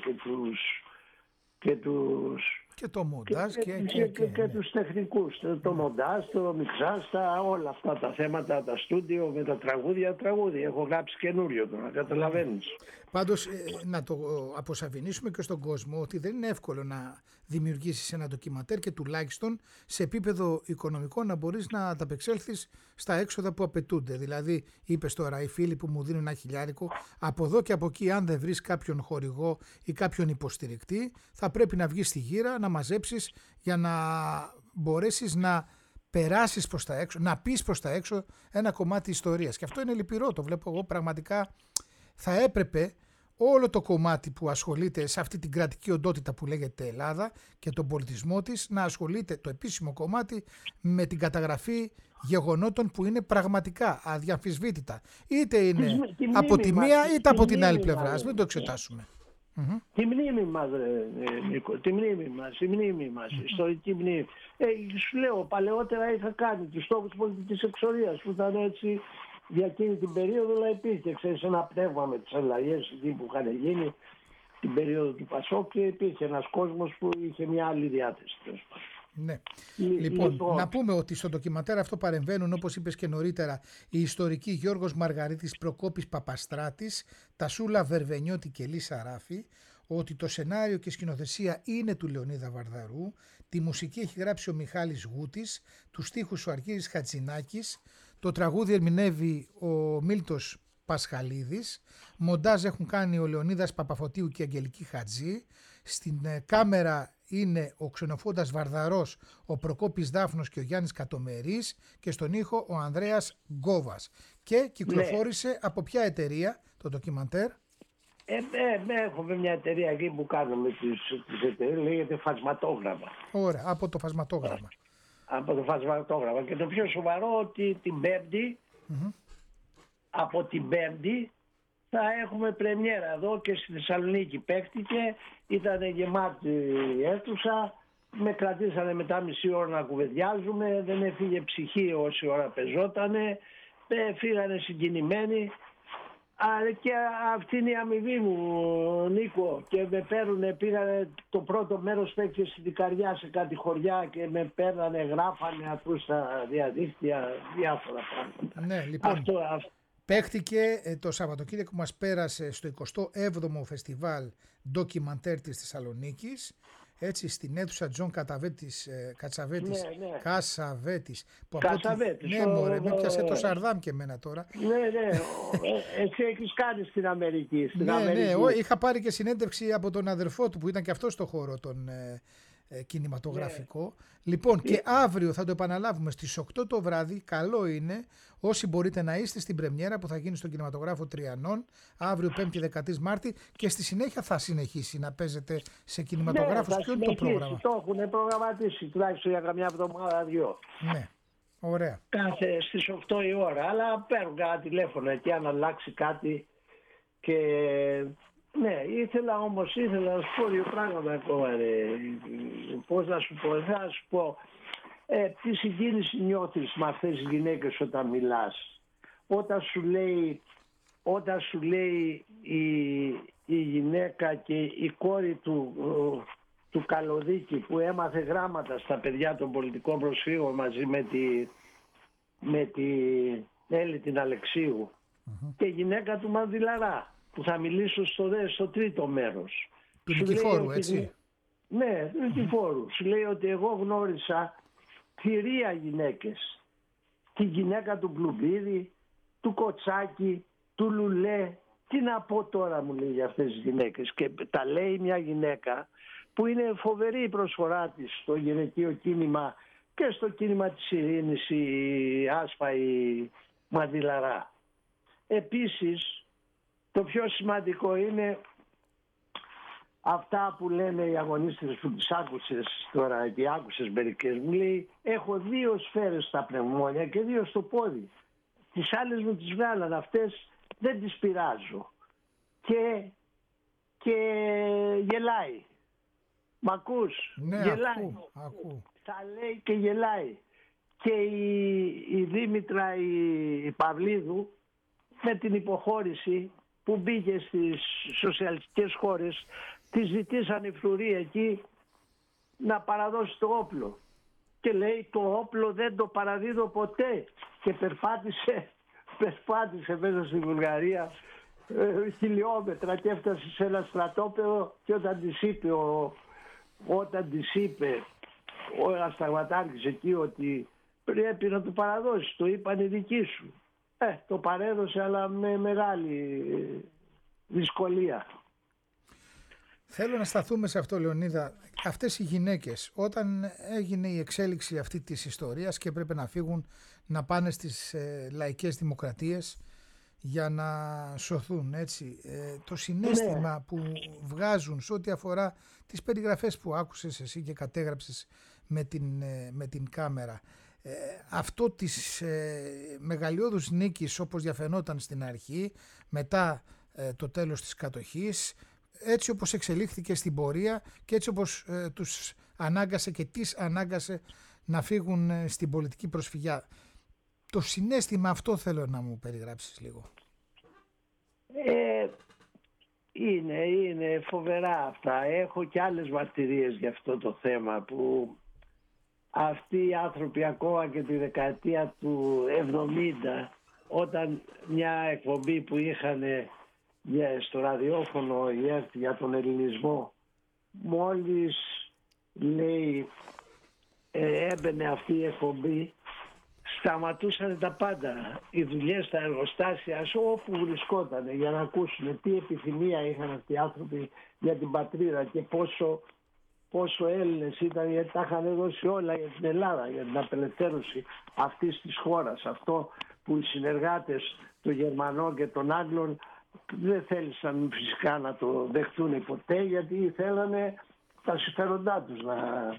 και το μοντάζ και τους τεχνικούς, το μοντάζ, το μιξάζ, όλα αυτά τα θέματα, τα στούντιο με τα τραγούδια. Έχω γράψει καινούριο τώρα, καταλαβαίνεις. Πάντως να το αποσαφηνίσουμε και στον κόσμο ότι δεν είναι εύκολο να δημιουργήσεις ένα ντοκιματέρ και τουλάχιστον σε επίπεδο οικονομικό να μπορείς να ανταπεξέλθεις στα έξοδα που απαιτούνται. Δηλαδή είπες τώρα οι φίλοι που μου δίνουν ένα χιλιάρικο, από εδώ και από εκεί αν δεν βρεις κάποιον χορηγό ή κάποιον υποστηρικτή θα πρέπει να βγεις στη γύρα, να μαζέψεις για να μπορέσεις να περάσεις προς τα έξω, να πεις προς τα έξω ένα κομμάτι ιστορίας. Και αυτό είναι λυπηρό, το βλέπω εγώ πραγματικά. Θα έπρεπε όλο το κομμάτι που ασχολείται σε αυτή την κρατική οντότητα που λέγεται Ελλάδα και τον πολιτισμό της να ασχολείται το επίσημο κομμάτι με την καταγραφή γεγονότων που είναι πραγματικά αδιαμφισβήτητα. Είτε είναι από τη μία είτε από την άλλη πλευρά. Ας μην το εξετάσουμε. Τη μνήμη μας, Νίκο, τη μνήμη μας, ιστορική μνήμη. Σου λέω, παλαιότερα είχα κάνει τους στόχους πολιτικής εξορίας που ήταν έτσι για εκείνη την περίοδο, αλλά υπήρχε ένα πνεύμα με τις αλλαγές που είχαν γίνει την περίοδο του Πασόκ και υπήρχε ένας κόσμος που είχε μια άλλη διάθεση. Ναι. Λοιπόν, να πούμε ότι στο ντοκιματέρ αυτό παρεμβαίνουν, όπως είπες και νωρίτερα, η ιστορική Γιώργος Μαργαρίτης, Προκόπης Παπαστράτης, Τασούλα Βερβενιώτη και Λίσα Ράφη, ότι το σενάριο και σκηνοθεσία είναι του Λεωνίδα Βαρδαρού, τη μουσική έχει γράψει ο Μιχάλης Γούτης, τους στίχους ο Αργύρης Χατζηνάκης, το τραγούδι ερμηνεύει ο Μίλτος Πασχαλίδης, μοντάζ έχουν κάνει ο Λεωνίδας Παπαφωτίου και η Αγγελική Χατζή, στην κάμερα είναι ο Ξενοφόντας Βαρδαρός, ο Προκόπης Δάφνος και ο Γιάννης Κατομερής και στον ήχο ο Ανδρέας Γκόβας. Και κυκλοφόρησε από ποια εταιρεία το ντοκιμαντέρ? Έχουμε μια εταιρεία εκεί που κάνουμε τις εταιρείες, λέγεται Φασματόγραμμα. Ωραία, από το Φασματόγραμμα. Από το Φασματόγραμμα. Και το πιο σοβαρό ότι την Πέμπτη, από την Πέμπτη θα έχουμε πρεμιέρα εδώ και στη Θεσσαλονίκη. Παίχτηκε, ήταν γεμάτη η αίθουσα, με κρατήσανε μετά μισή ώρα να κουβεντιάζουμε, δεν έφυγε ψυχή όση ώρα πεζότανε, φύγανε συγκινημένοι. Αλλά και αυτή είναι η αμοιβή μου, Νίκο, και με παίρνουνε, πήγανε το πρώτο μέρος παίξε στη Δικαριά σε κάτι χωριά και με παίρνανε, γράφανε αυτού στα διαδίκτυα, διάφορα πράγματα. Ναι, λοιπόν, παίχτηκε το Σαββατοκύριακο που μας πέρασε στο 27ο Φεστιβάλ Ντοκιμαντέρ της Θεσσαλονίκης, έτσι, στην αίθουσα Τζον Κατσαβέτης, Κασαβέτης. Ναι, μωρέ, με πιάσε το Σαρδάμ και εμένα τώρα. Ναι, εσύ έχεις κάνει στην Αμερική. Ναι, είχα πάρει και συνέντευξη από τον αδερφό του που ήταν και αυτό στο χώρο τον κινηματογραφικό. Λοιπόν, και αύριο θα το επαναλάβουμε στις 8 το βράδυ. Καλό είναι όσοι μπορείτε να είστε στην πρεμιέρα που θα γίνει στον κινηματογράφο Τριανών αύριο 5η 10 Μάρτη, και στη συνέχεια θα συνεχίσει να παίζετε σε κινηματογράφους. Ποιο είναι το πρόγραμμα? Το έχουν προγραμματίσει τουλάχιστον για καμιά εβδομάδα-δυο. Ναι, ωραία. Κάθε στις 8 η ώρα, αλλά παίρνουν κανένα τηλέφωνο εκεί αν αλλάξει κάτι. Και ναι, ήθελα να σου πω δύο πράγματα ακόμα. Πώς να σου πω, θα σου πω. Τι συγκίνηση νιώθεις με αυτές τις γυναίκες όταν μιλάς? Όταν σου λέει η γυναίκα και η κόρη του του Καλοδίκη που έμαθε γράμματα στα παιδιά των πολιτικών προσφύγων μαζί με τη Έλλη την Αλεξίου και γυναίκα του Μανδυλαρά που θα μιλήσω στο τρίτο μέρος. Του Νικηφόρου, έτσι. Ναι, του Νικηφόρου. Σου λέει ότι εγώ γνώρισα θηρία γυναίκες. Τη γυναίκα του Πλουμπίδη, του Κοτσάκη, του Λουλέ. Τι να πω τώρα, μου λέει, για αυτές τις γυναίκες. Και τα λέει μια γυναίκα που είναι φοβερή η προσφορά της στο γυναικείο κίνημα και στο κίνημα της ειρήνης, η Άσπα, η Μανδυλαρά. Επίσης, το πιο σημαντικό είναι αυτά που λένε οι αγωνίστες που τις άκουσες τώρα και άκουσες μερικές. Μου λέει, έχω 2 σφαίρες στα πνευμόνια και 2 στο πόδι. Τις άλλες μου τις βγάλαν, αυτές δεν τις πειράζω. Και γελάει. Μ' ακούς? Ναι, γελάει. Ακού. Τα λέει και γελάει. Και η Δήμητρα η Παυλίδου με την υποχώρηση που μπήκε στις σοσιαλιστικές χώρες, τη ζητήσαν οι φρουροί εκεί να παραδώσει το όπλο. Και λέει, το όπλο δεν το παραδίδω ποτέ. Και περπάτησε μέσα στη Βουλγαρία χιλιόμετρα και έφτασε σε ένα στρατόπεδο και όταν της είπε ο Ασταγματάρχης εκεί ότι πρέπει να το παραδώσει, το είπαν οι δικοί σου. Το παρέδωσε, αλλά με μεγάλη δυσκολία. Θέλω να σταθούμε σε αυτό, Λεωνίδα. Αυτές οι γυναίκες, όταν έγινε η εξέλιξη αυτή της ιστορίας και έπρεπε να φύγουν να πάνε στις λαϊκές δημοκρατίες για να σωθούν, έτσι, το συναίσθημα που βγάζουν σε ό,τι αφορά τις περιγραφές που άκουσες εσύ και κατέγραψες με την κάμερα, αυτό της μεγαλειώδους νίκης όπως διαφαινόταν στην αρχή, μετά το τέλος της κατοχής, έτσι όπως εξελίχθηκε στην πορεία και έτσι όπως τους ανάγκασε και τις ανάγκασε να φύγουν στην πολιτική προσφυγιά. Το συναίσθημα αυτό θέλω να μου περιγράψεις λίγο. Είναι φοβερά αυτά. Έχω και άλλες μαρτυρίες για αυτό το θέμα που αυτοί οι άνθρωποι ακόμα και τη δεκαετία του 70, όταν μια εκπομπή που είχαν στο ραδιόφωνο η ΕΡΤ για τον ελληνισμό, μόλις λέει έμπαινε αυτή η εκπομπή, σταματούσαν τα πάντα, οι δουλειές στα εργοστάσια όπου βρισκόταν, για να ακούσουν τι επιθυμία είχαν αυτοί οι άνθρωποι για την πατρίδα και πόσο Έλληνες ήταν, γιατί τα είχαν δώσει όλα για την Ελλάδα, για την απελευθέρωση αυτής της χώρας. Αυτό που οι συνεργάτες των Γερμανών και των Άγγλων δεν θέλησαν φυσικά να το δεχτούν ποτέ, γιατί θέλανε τα συμφέροντά τους να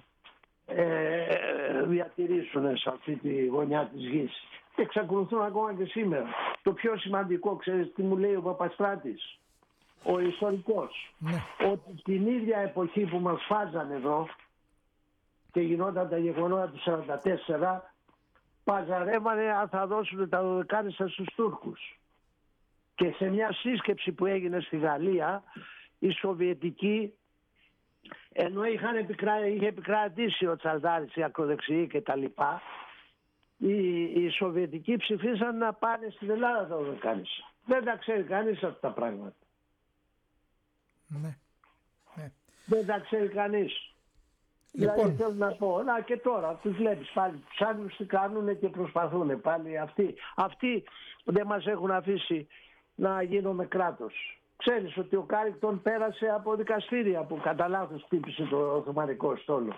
διατηρήσουν σε αυτή τη γωνιά της γης. Και εξακολουθούν ακόμα και σήμερα. Το πιο σημαντικό, ξέρεις τι μου λέει ο Παπαστράτης, ο ιστορικός, ότι την ίδια εποχή που μας φάζανε εδώ και γινόταν τα γεγονότα του 1944, παζαρεύανε αν θα δώσουν τα Δωδεκάνησα στους Τούρκους. Και σε μια σύσκεψη που έγινε στη Γαλλία, οι Σοβιετικοί, ενώ είχε επικρατήσει ο Τσαλδάρης, οι ακροδεξιοί και τα λοιπά, οι Σοβιετικοί ψηφίσαν να πάνε στην Ελλάδα τα Δωδεκάνησα. Δεν τα ξέρει κανείς αυτά τα πράγματα. Ναι. Δεν τα ξέρει κανείς. Λοιπόν. Δηλαδή θέλω να πω, και τώρα τους βλέπεις πάλι, τους άλλους τι κάνουν και προσπαθούν πάλι αυτοί. Αυτοί δεν μας έχουν αφήσει να γίνουμε κράτος. Ξέρεις ότι ο Κάρικτον πέρασε από δικαστήρια που κατά λάθος χτύπησε το Οθωμανικό στόλο.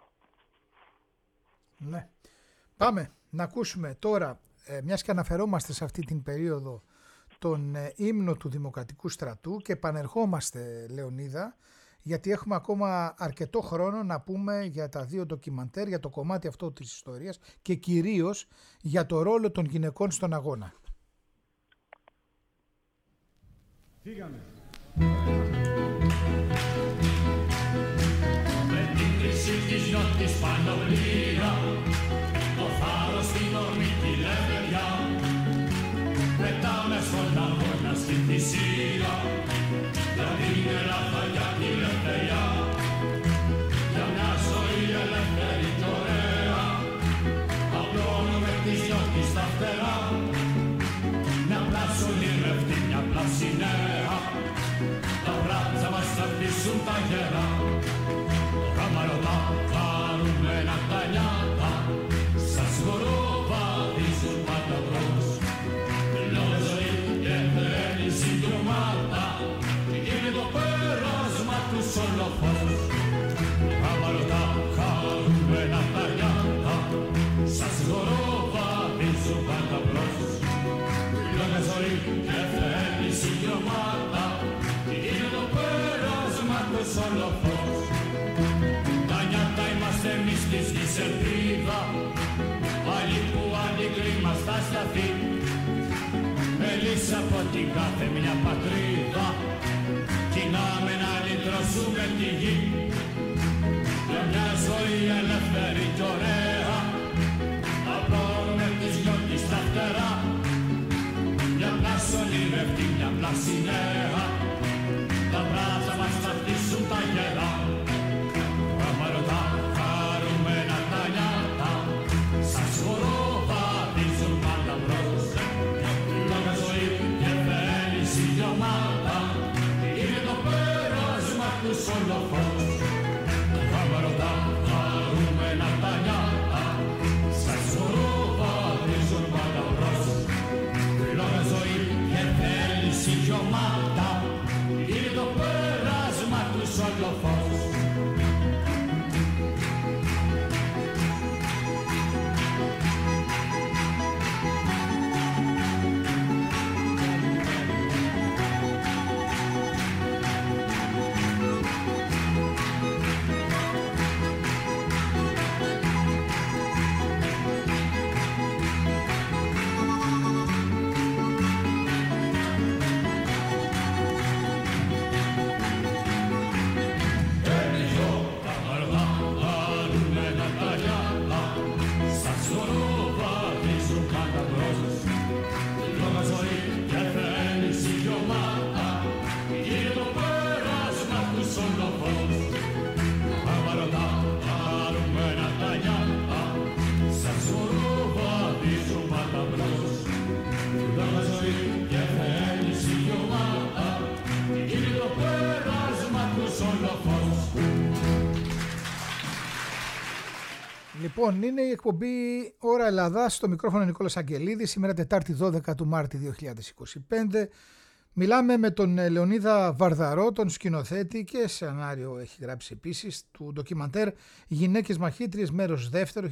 Ναι. Πάμε να ακούσουμε τώρα, μιας και αναφερόμαστε σε αυτή την περίοδο, τον ύμνο του Δημοκρατικού Στρατού και επανερχόμαστε, Λεωνίδα, γιατί έχουμε ακόμα αρκετό χρόνο να πούμε για τα 2 ντοκιμαντέρ, για το κομμάτι αυτό της ιστορίας και κυρίως για το ρόλο των γυναικών στον αγώνα. Φύγαμε. Με την κρίση της νιώτης Πανολία, το θάρρος στην ορμή τη λευτεριά, πετάμε στον αγώνα στην θυσία, για την Ελλάδα, για την ελευθεριά. στήσουν τα γερά. Καμαρωτά χαρούμενα τα νιάτα, σαν σκοροβαδίζουν πάντα μπρος. Λόγω ζωή και θέλει συγκρομάτα, είναι το πέρασμα τους όλο φως. Καμαρωτά χαρούμενα τα νιάτα, σαν σκοροβαδίζουν πάντα μπρος. Λόγω ζωή και θέλει συγκρομάτα, είναι το πέρασμα τους όλο φως. Τα νιάτα είμαστε εμείς της γης ελπίδα, άλλοι που αντικροί μας θα σταθεί. Μελίσσα από την κάθε μια πατρίδα, κοινάμε να λυτρώσουμε τη γη. Για μια ζωή ελεύθερη κι ωραία, θα πάρουμε τις γιορτής στα φτερά. Μια πλάση ονειρευτή, μια πλάση νέα, τα μπράτσα μας θα χτίσουν τα γερά. Καμαρωτά χαρούμενα τα νιάτα, σαν σκοροβαδίζουν πάντα μπρος. Λόγω ζωή και θέλει συγκρομάτα, είναι το πέρασμα τους όλο φως. Καμαρωτά χαρούμενα τα νιάτα, σαν σκοροβαδίζουν πάντα μπρος. Λόγω ζωή και θέλει συγκρομάτα, είναι το πέρασμα τους όλο φως. Λοιπόν, είναι η εκπομπή Ώρα Ελλάδα στο μικρόφωνο Νικόλας Αγγελίδης, σήμερα Τετάρτη 12 του Μάρτη 2025. Μιλάμε με τον Λεωνίδα Βαρδαρό, τον σκηνοθέτη και σενάριο έχει γράψει επίσης του ντοκιμαντέρ «Γυναίκες μαχήτριες, μέρος δεύτερο,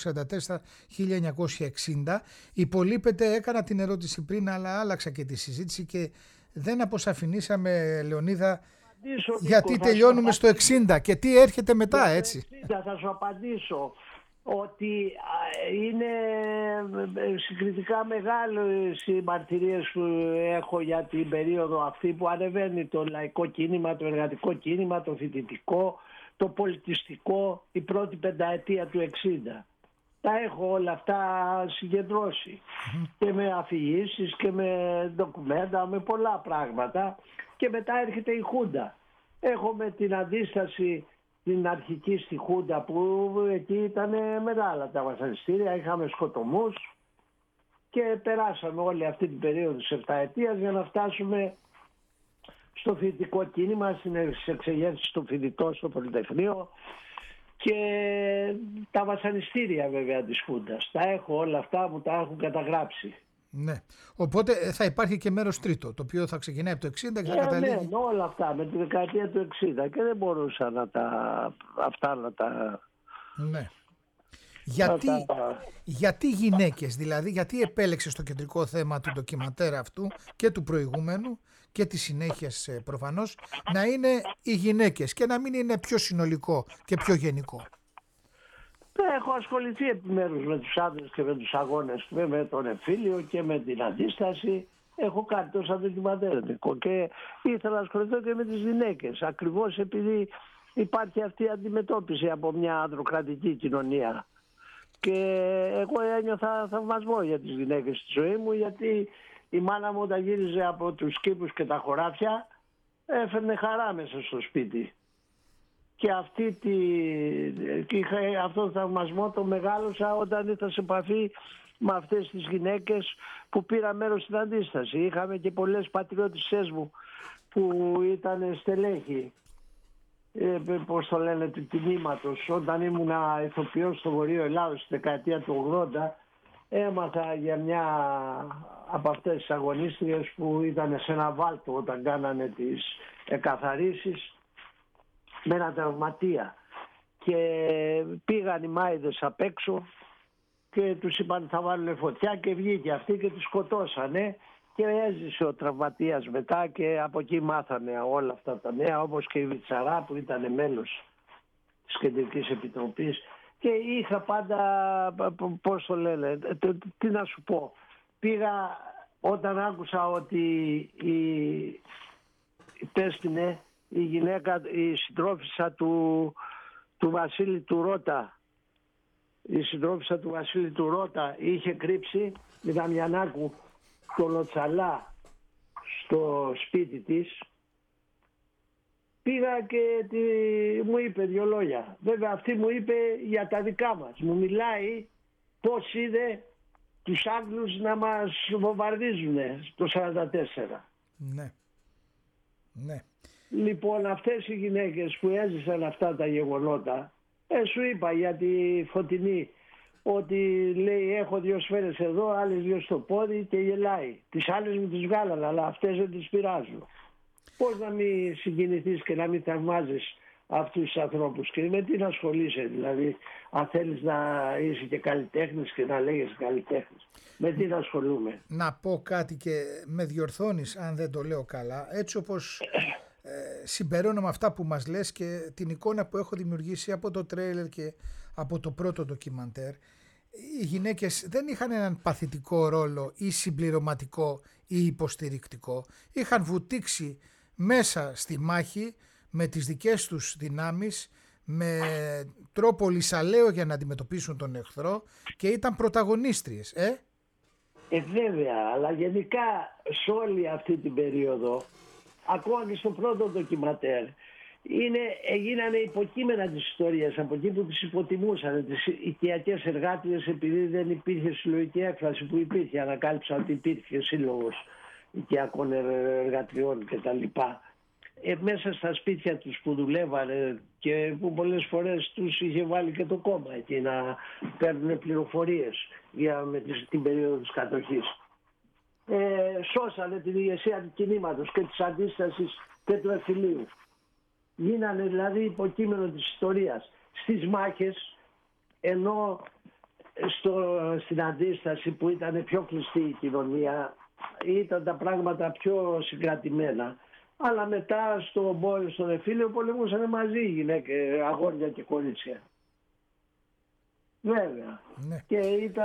1944-1960». Υπολείπεται, έκανα την ερώτηση πριν, αλλά άλλαξα και τη συζήτηση και δεν αποσαφηνίσαμε, Λεωνίδα, γιατί τελειώνουμε στο 60 και τι έρχεται μετά, έτσι. 60 θα σου απαντήσω ότι είναι συγκριτικά μεγάλες οι μαρτυρίες που έχω για την περίοδο αυτή που ανεβαίνει το λαϊκό κίνημα, το εργατικό κίνημα, το φοιτητικό, το πολιτιστικό, η πρώτη πενταετία του 60. Τα έχω όλα αυτά συγκεντρώσει και με αφηγήσεις και με ντοκουμέντα, με πολλά πράγματα, και μετά έρχεται η Χούντα. Έχω με την αντίσταση την αρχική στη Χούντα που εκεί ήταν μεγάλα τα βασανιστήρια, είχαμε σκοτωμούς και περάσαμε όλη αυτή την περίοδο της 7ετίας για να φτάσουμε στο φοιτητικό κίνημα, στις εξεγέρσεις των φοιτητών στο Πολυτεχνείο και τα βασανιστήρια βέβαια της Χούντας. Τα έχω όλα αυτά, μου τα έχουν καταγράψει. Ναι. Οπότε θα υπάρχει και μέρος τρίτο, το οποίο θα ξεκινάει από το 60 και θα καταλήγει. Ναι, όλα αυτά με τη δεκαετία του 60 και δεν μπορούσα να αυτά να τα... Ναι. Γιατί γυναίκες, δηλαδή, γιατί επέλεξες το κεντρικό θέμα του ντοκιμαντέρ αυτού και του προηγούμενου και της συνέχειας προφανώς να είναι οι γυναίκες και να μην είναι πιο συνολικό και πιο γενικό? Έχω ασχοληθεί επιμέρους με τους άντρες και με τους αγώνες, με τον εμφύλιο και με την αντίσταση. Έχω κάνει τόσα ντοκιμαντέρ και ήθελα να ασχοληθώ και με τις γυναίκες, ακριβώς επειδή υπάρχει αυτή η αντιμετώπιση από μια ανδροκρατική κοινωνία. Και εγώ ένιωθα θαυμασμό για τις γυναίκες στη ζωή μου, γιατί η μάνα μου όταν γύριζε από τους κήπους και τα χωράφια έφερνε χαρά μέσα στο σπίτι. Και αυτό το θαυμασμό το μεγάλωσα όταν ήρθα σε επαφή με αυτές τις γυναίκες που πήραν μέρος στην αντίσταση. Είχαμε και πολλές πατριώτισσές μου που ήταν στελέχοι πώς το λένε, του κινήματος. Όταν ήμουνα ηθοποιός στο Βορείο Ελλάδος στη δεκαετία του 80, έμαθα για μια από αυτές τις αγωνίστριες που ήταν σε ένα βάλτο όταν κάνανε τις εκαθαρίσεις με ένα τραυματία. Και πήγαν οι μάηδες απ' έξω και τους είπαν θα βάλουν φωτιά και βγήκε αυτή και τους σκοτώσανε και έζησε ο τραυματίας μετά και από εκεί μάθανε όλα αυτά τα νέα, όπως και η Βιτσαρά που ήταν μέλος της Κεντρικής Επιτροπής και είχα πάντα, πώς το λένε, τι να σου πω, πήγα όταν άκουσα ότι η γυναίκα, η συντρόφισσα του Βασίλη του Ρώτα, η συντρόφισσα του Βασίλη του Ρώτα είχε κρύψει με Δαμιανάκου το Λοτσαλά στο σπίτι της, πήγα και μου είπε 2 λόγια. Βέβαια αυτή μου είπε για τα δικά μας. Μου μιλάει πώς είδε τους Άγγλους να μας βομβαρδίζουν το 1944. Ναι. Ναι. Λοιπόν, αυτές οι γυναίκες που έζησαν αυτά τα γεγονότα, σου είπα για τη Φωτεινή, ότι λέει έχω 2 σφαίρες εδώ, άλλες 2 στο πόδι και γελάει. Τις άλλες μου τις βγάλανε, αλλά αυτές δεν τις πειράζουν. Πώς να μην συγκινηθείς και να μην θαυμάζεις αυτούς τους ανθρώπους και με τι να ασχολείσαι, δηλαδή αν θέλεις να είσαι και καλλιτέχνης και να λέγεσαι καλλιτέχνης, με τι να ασχολούμαι. Να πω κάτι και με διορθώνεις αν δεν το λέω καλά, έτσι όπως συμπεραίνω με αυτά που μας λες και την εικόνα που έχω δημιουργήσει από το τρέιλερ και από το πρώτο ντοκιμαντέρ. Οι γυναίκες δεν είχαν έναν παθητικό ρόλο ή συμπληρωματικό ή υποστηρικτικό. Είχαν βουτήξει μέσα στη μάχη με τις δικές τους δυνάμεις, με τρόπο λυσαλαίο για να αντιμετωπίσουν τον εχθρό και ήταν πρωταγωνίστριες. Βέβαια, αλλά γενικά σε όλη αυτή την περίοδο, ακόμα και στο πρώτο ντοκιματέρ, έγινανε υποκείμενα της ιστορίας από εκεί που τις υποτιμούσαν, τις οικιακές εργάτριες, επειδή δεν υπήρχε συλλογική έκφραση που υπήρχε. Ανακάλυψαν ότι υπήρχε σύλλογος οικιακών εργατριών κτλ. Μέσα στα σπίτια τους που δουλεύανε και που πολλές φορές τους είχε βάλει και το κόμμα εκεί να παίρνουν πληροφορίες με την περίοδο της κατοχής. Σώσανε την ηγεσία του κινήματος και της αντίστασης και του εφηλίου. Γίνανε δηλαδή υποκείμενο της ιστορίας στις μάχες, ενώ στην αντίσταση που ήταν πιο κλειστή η κοινωνία ήταν τα πράγματα πιο συγκρατημένα. Αλλά μετά στον εφήλιο πολεμούσαν μαζί οι γυναίκες, αγόρια και κορίτσια. Βέβαια. Ναι. Και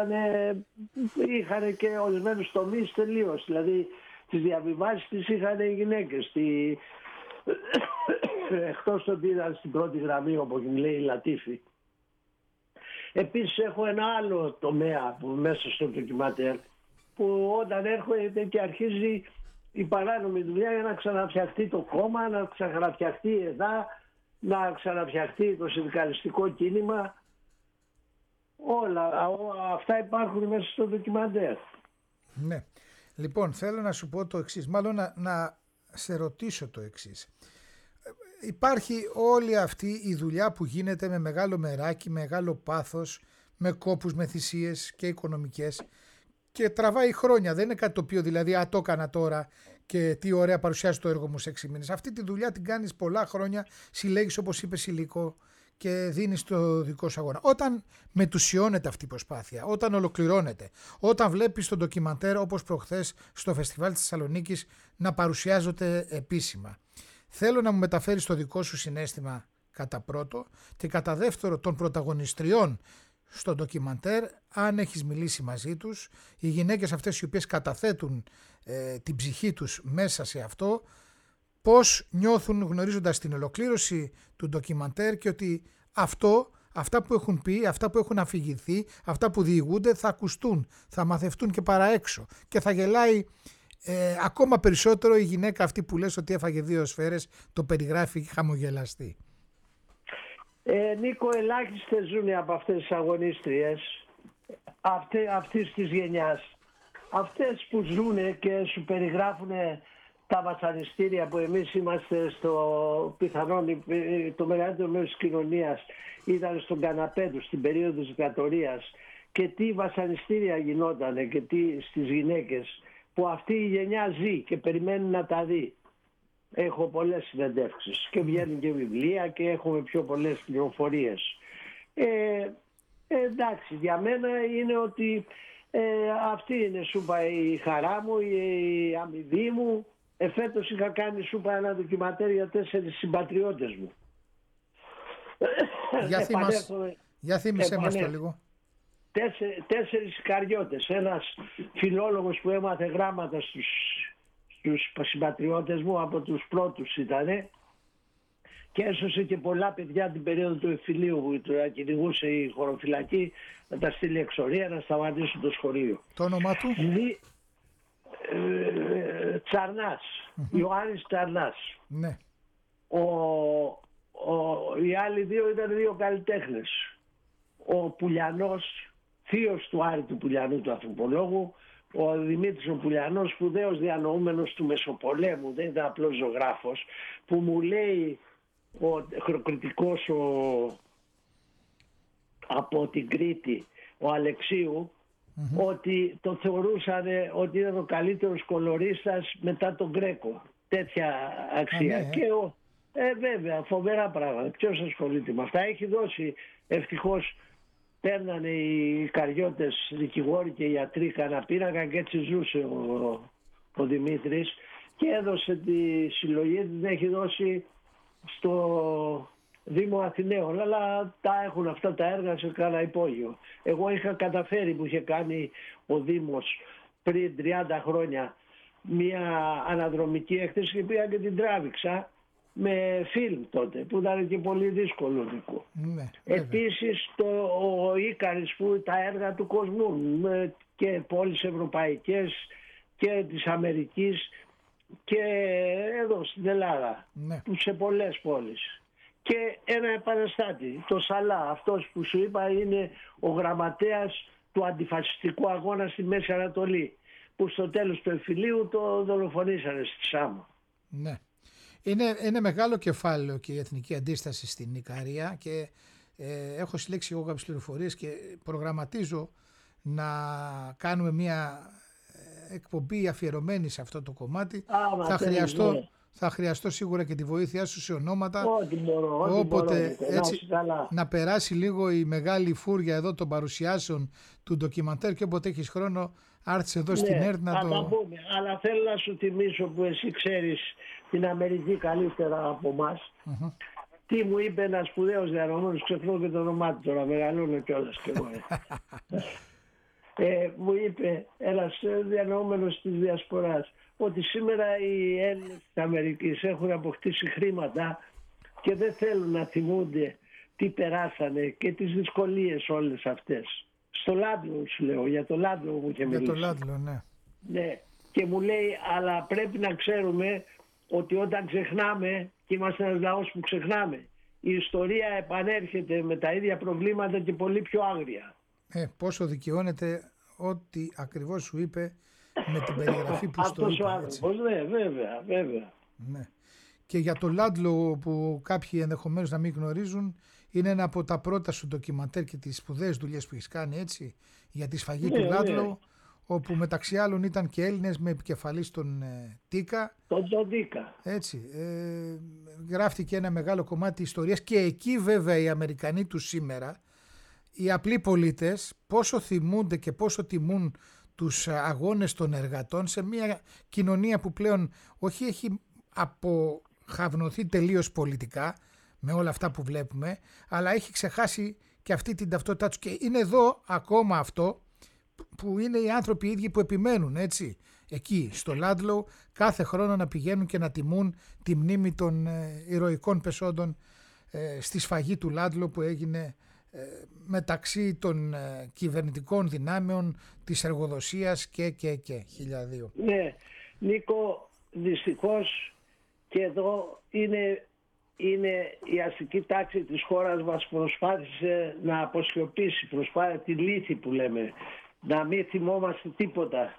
είχαν και ορισμένους τομείς τελείως. Δηλαδή τις διαβιβάσεις τις είχαν οι γυναίκες. Εκτός ότι ήταν στην πρώτη γραμμή, όπως λέει η Λατίφη. Επίσης έχω ένα άλλο τομέα που μέσα στο ντοκιμαντέρ, που όταν έρχεται και αρχίζει η παράνομη δουλειά για να ξαναφτιαχτεί το κόμμα, να ξαναφτιαχτεί η ΕΔΑ, να ξαναφτιαχτεί το συνδικαλιστικό κίνημα. Όλα αυτά υπάρχουν μέσα στο ντοκιμαντέρ. Ναι. Λοιπόν, θέλω να σου πω το εξής, μάλλον να σε ρωτήσω το εξής. Υπάρχει όλη αυτή η δουλειά που γίνεται με μεγάλο μεράκι, μεγάλο πάθος, με κόπους, με θυσίες και οικονομικές και τραβάει χρόνια. Δεν είναι κάτι το οποίο δηλαδή το έκανα τώρα και τι ωραία παρουσιάζει το έργο μου σε 6 μήνες. Αυτή τη δουλειά την κάνεις πολλά χρόνια, συλλέγεις όπως είπες υλικό και δίνεις το δικό σου αγώνα. Όταν μετουσιώνεται αυτή η προσπάθεια, όταν ολοκληρώνεται, όταν βλέπεις το ντοκιμαντέρ όπως προχθές στο Φεστιβάλ της Θεσσαλονίκης να παρουσιάζονται επίσημα, θέλω να μου μεταφέρεις το δικό σου συναίσθημα κατά πρώτο και κατά δεύτερο των πρωταγωνιστριών στο ντοκιμαντέρ, αν έχεις μιλήσει μαζί τους, οι γυναίκες αυτές οι οποίες καταθέτουν την ψυχή τους μέσα σε αυτό, πώς νιώθουν γνωρίζοντας την ολοκλήρωση του ντοκιμαντέρ και ότι αυτά που έχουν πει, αυτά που έχουν αφηγηθεί, αυτά που διηγούνται θα ακουστούν, θα μαθευτούν και παραέξω και θα γελάει ακόμα περισσότερο η γυναίκα αυτή που λες ότι έφαγε 2 σφαίρες, το περιγράφει χαμογελαστή. Νίκο, ελάχιστες ζουν από αυτές τις αγωνίστριες αυτής της γενιάς. Αυτές που ζουν και σου περιγράφουν στα βασανιστήρια που εμείς είμαστε στο πιθανόν το μεγαλύτερο μέρος της κοινωνίας ήταν στον καναπέ του στην περίοδο της δικτατορίας και τι βασανιστήρια γινότανε και τι στις γυναίκες, που αυτή η γενιά ζει και περιμένει να τα δει. Έχω πολλές συνεντεύξεις και βγαίνουν και βιβλία και έχουμε πιο πολλές πληροφορίες. Εντάξει, για μένα είναι ότι αυτή είναι, σου είπα, η χαρά μου, η αμοιβή μου. Φέτος είχα κάνει, σου είπα, ένα ντοκιματέρ για 4 συμπατριώτες μου. Για θύμισέ μας το λίγο. 4 Ικαριώτες. Ένας φιλόλογος που έμαθε γράμματα στους συμπατριώτες μου, από τους πρώτους ήτανε, και έσωσε και πολλά παιδιά την περίοδο του εφηλίου που το κυνηγούσε η χωροφυλακή, να τα στείλει εξορία, να σταματήσουν το σχολείο. Το όνομά του? Τσαρνάς, Ιωάννης Τσαρνάς. Ναι. Οι άλλοι δύο ήταν 2 καλλιτέχνες. Ο Πουλιανός, θείος του Άρη του Πουλιανού, του ανθρωπολόγου, ο Δημήτρης ο Πουλιανός, σπουδαίος διανοούμενος του Μεσοπολέμου, δεν ήταν απλός ζωγράφος, που μου λέει ο χροκριτικός από την Κρήτη, ο Αλεξίου, ότι το θεωρούσαν ότι ήταν ο καλύτερος κολορίστας μετά τον Γκρέκο. Τέτοια αξία. Και βέβαια, φοβερά πράγματα. Ποιος ασχολείται με αυτά? Έχει δώσει, ευτυχώς παίρνανε οι Ικαριώτες δικηγόροι και οι ιατροί κανένα πίνακα και έτσι ζούσε ο Δημήτρης, και έδωσε τη συλλογή, την έχει δώσει στο Δήμο Αθηναίων, αλλά τα έχουν αυτά τα έργα σε κάνα υπόγειο. Εγώ είχα καταφέρει, που είχε κάνει ο Δήμος πριν 30 χρόνια, μια αναδρομική έκθεση και πήγα και την τράβηξα με φιλμ τότε, που ήταν και πολύ δύσκολο δικό. Ναι, επίσης ο Ίκαρης, που τα έργα του κόσμου και πόλεις ευρωπαϊκές και της Αμερικής και εδώ στην Ελλάδα, που σε πολλές πόλεις. Και ένα επαναστάτη, το Σαλά, αυτός που σου είπα είναι ο γραμματέας του αντιφασιστικού αγώνα στη Μέση Ανατολή, που στο τέλος του εφηλίου το δολοφονήσανε στη Σάμο. Ναι. Είναι μεγάλο κεφάλαιο και η εθνική αντίσταση στην Ικαρία, και έχω συλλέξει εγώ κάποιες πληροφορίες και προγραμματίζω να κάνουμε μια εκπομπή αφιερωμένη σε αυτό το κομμάτι. Θα χρειαστώ σίγουρα και τη βοήθειά σου σε ονόματα. Ό,τι μπορώ, όποτε έτσι να περάσει λίγο η μεγάλη φούρια εδώ των παρουσιάσεων του ντοκιμαντέρ, και όποτε έχεις χρόνο άρθεις εδώ στην ΕΡΤ να το... τα πούμε. Αλλά θέλω να σου θυμίσω, που εσύ ξέρεις την Αμερική καλύτερα από εμάς, τι μου είπε ένας σπουδαίος διανοούμενος, ξεχνώ και το όνομά του τώρα, μεγαλώνω κιόλας κι εγώ. Μου είπε ένας διανοούμενος της Διασποράς ότι σήμερα οι Έλληνες της Αμερικής έχουν αποκτήσει χρήματα και δεν θέλουν να θυμούνται τι περάσανε και τις δυσκολίες όλες αυτές. Στο Λάντλο σου λέω, για το Λάντλο μου είχε μιλήσει. Για το Λάντλο, ναι. Ναι. Και μου λέει, αλλά πρέπει να ξέρουμε ότι όταν ξεχνάμε, και είμαστε ένας λαός που ξεχνάμε, η ιστορία επανέρχεται με τα ίδια προβλήματα και πολύ πιο άγρια. Πόσο δικαιώνεται ό,τι ακριβώς σου είπε με την περιγραφή που στο είπε. Αυτός ο άνθρωπος, ναι, βέβαια. Ναι. Και για το Λάντλο, που κάποιοι ενδεχομένως να μην γνωρίζουν, είναι ένα από τα πρώτα σου ντοκιμαντέρ και τις σπουδαίες δουλειές που έχεις κάνει, έτσι, για τη σφαγή του Λάντλο, όπου μεταξύ άλλων ήταν και Έλληνες με επικεφαλής τον Τίκα. Τον Τίκα. Έτσι. Γράφτηκε ένα μεγάλο κομμάτι ιστορίας, και εκεί βέβαια οι Αμερικανοί του σήμερα, οι απλοί πολίτες, πόσο θυμούνται και πόσο τιμούν τους αγώνες των εργατών σε μια κοινωνία που πλέον όχι έχει αποχαυνοθεί τελείως πολιτικά με όλα αυτά που βλέπουμε, αλλά έχει ξεχάσει και αυτή την ταυτότητά τους. Και είναι εδώ ακόμα αυτό που είναι οι άνθρωποι οι ίδιοι που επιμένουν, έτσι, εκεί στο Λάντλο κάθε χρόνο να πηγαίνουν και να τιμούν τη μνήμη των ηρωικών πεσόντων στη σφαγή του Λάντλο που έγινε μεταξύ των κυβερνητικών δυνάμεων, της εργοδοσίας και 1002. Ναι, Νίκο, δυστυχώς και εδώ είναι η αστική τάξη της χώρας μας προσπάθησε να αποσιωπήσει, τη λύθη που λέμε, να μην θυμόμαστε τίποτα.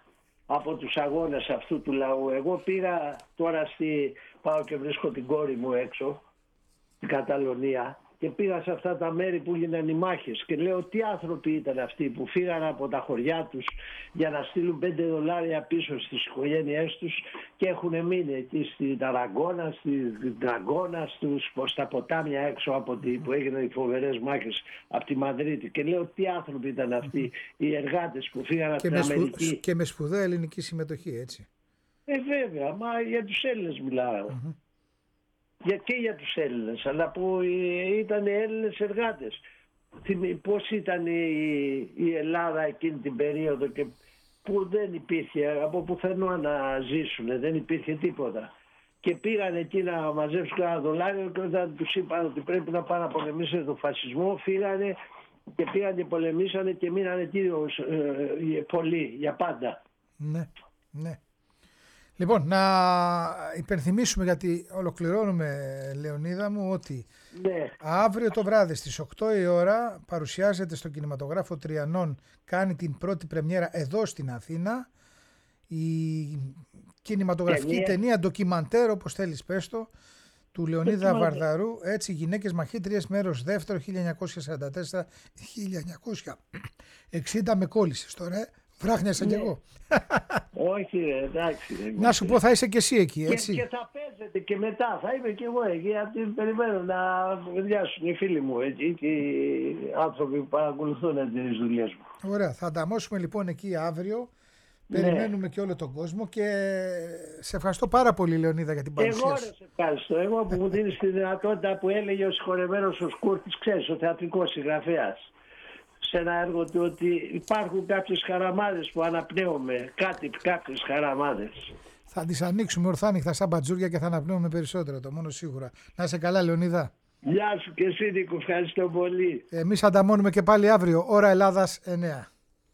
από τους αγώνες αυτού του λαού. Εγώ πήγα τώρα πάω και βρίσκω την κόρη μου έξω, στην Καταλωνία, και πήγα σε αυτά τα μέρη που γίνανε οι μάχες και λέω τι άνθρωποι ήταν αυτοί που φύγαν από τα χωριά τους για να στείλουν $5 πίσω στις οικογένειές τους και έχουν μείνει εκεί στην Ταραγκώνα, στην Τραγκώνα, στα ποτάμια έξω από που έγιναν οι φοβερές μάχες από τη Μαδρίτη, και λέω τι άνθρωποι ήταν αυτοί οι εργάτες που φύγαν από την Αμερική. Και με σπουδαία ελληνική συμμετοχή, έτσι. Βέβαια, μα για τους Έλληνες μιλάω. Και για τους Έλληνες, αλλά που ήταν Έλληνες εργάτες. Πώς ήταν η Ελλάδα εκείνη την περίοδο και που δεν υπήρχε από πουθενά να ζήσουν, δεν υπήρχε τίποτα. Και πήγαν εκεί να μαζέψουν $1 και όταν τους είπαν ότι πρέπει να πάνε να πολεμήσουν τον φασισμό, φύγανε και πήγαν και πολεμήσανε και μείνανε εκεί πολλοί για πάντα. Ναι, ναι. Λοιπόν, να υπενθυμίσουμε, γιατί ολοκληρώνουμε, Λεωνίδα μου, ότι αύριο το βράδυ στις 8 η ώρα παρουσιάζεται στο Κινηματογράφο Τριανών, κάνει την πρώτη πρεμιέρα εδώ στην Αθήνα, η κινηματογραφική ταινία ντοκιμαντέρ, όπως θέλεις πες το, του Λεωνίδα Βαρδαρού, έτσι, «Γυναίκες μαχήτριες», μέρος δεύτερο, 1944-1960. Με κόλλησες τώρα, βράχνιασα κι εγώ. Όχι, εντάξει. Να σου πω, θα είσαι και εσύ εκεί, έτσι. Και θα παίζετε και μετά, θα είμαι και εγώ εκεί, γιατί περιμένω να διάσουν οι φίλοι μου εκεί και οι άνθρωποι που παρακολουθούν τις δουλειές μου. Ωραία, θα ανταμώσουμε λοιπόν εκεί αύριο. Περιμένουμε και όλο τον κόσμο και σε ευχαριστώ πάρα πολύ, Λεωνίδα, για την παρουσία σου. Εγώ σε ευχαριστώ. Εγώ που μου δίνεις τη δυνατότητα που έλεγε ο συγχωρεμένος ο Σκούρτης, ξέρεις, ο θεατρικός συγγραφέας, σε ένα έργο του, ότι υπάρχουν κάποιες χαραμάδες που αναπνέουμε, κάποιες χαραμάδες. Θα τις ανοίξουμε ορθάνυχτα σαν μπατζούρια και θα αναπνέουμε περισσότερο, το μόνο σίγουρα. Να είσαι καλά, Λεωνίδα. Γεια σου και εσύ, Νίκο, ευχαριστώ πολύ. Εμείς ανταμώνουμε και πάλι αύριο, ώρα Ελλάδας 9.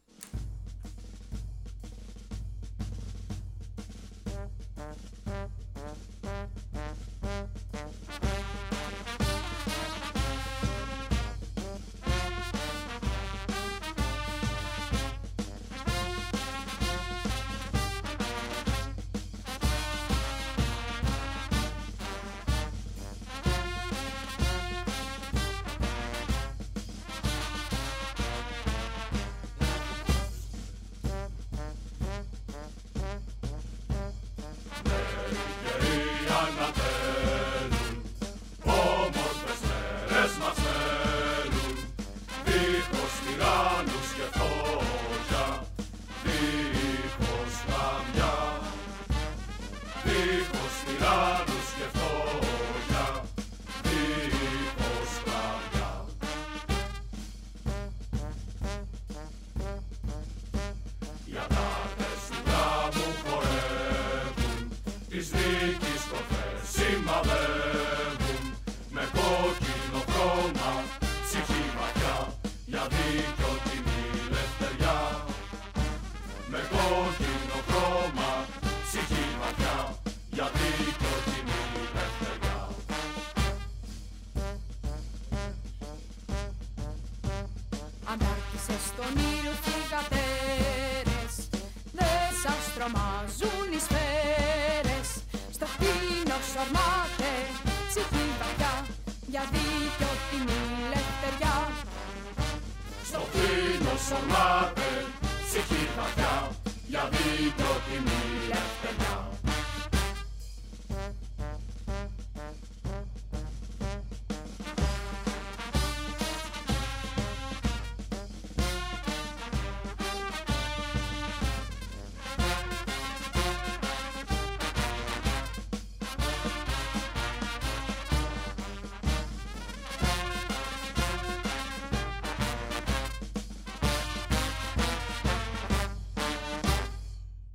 Αντάρτησες στον ήλιο θυγατέρες, δεν σας τρομάζουν οι σφαίρες. Στο κτίνος ορμάτε ψυχή βαθιά, για δίκιο την ελευθεριά. Στο κτίνος ορμάτε ψυχή βαθιά, για δίκιο την ελευθεριά.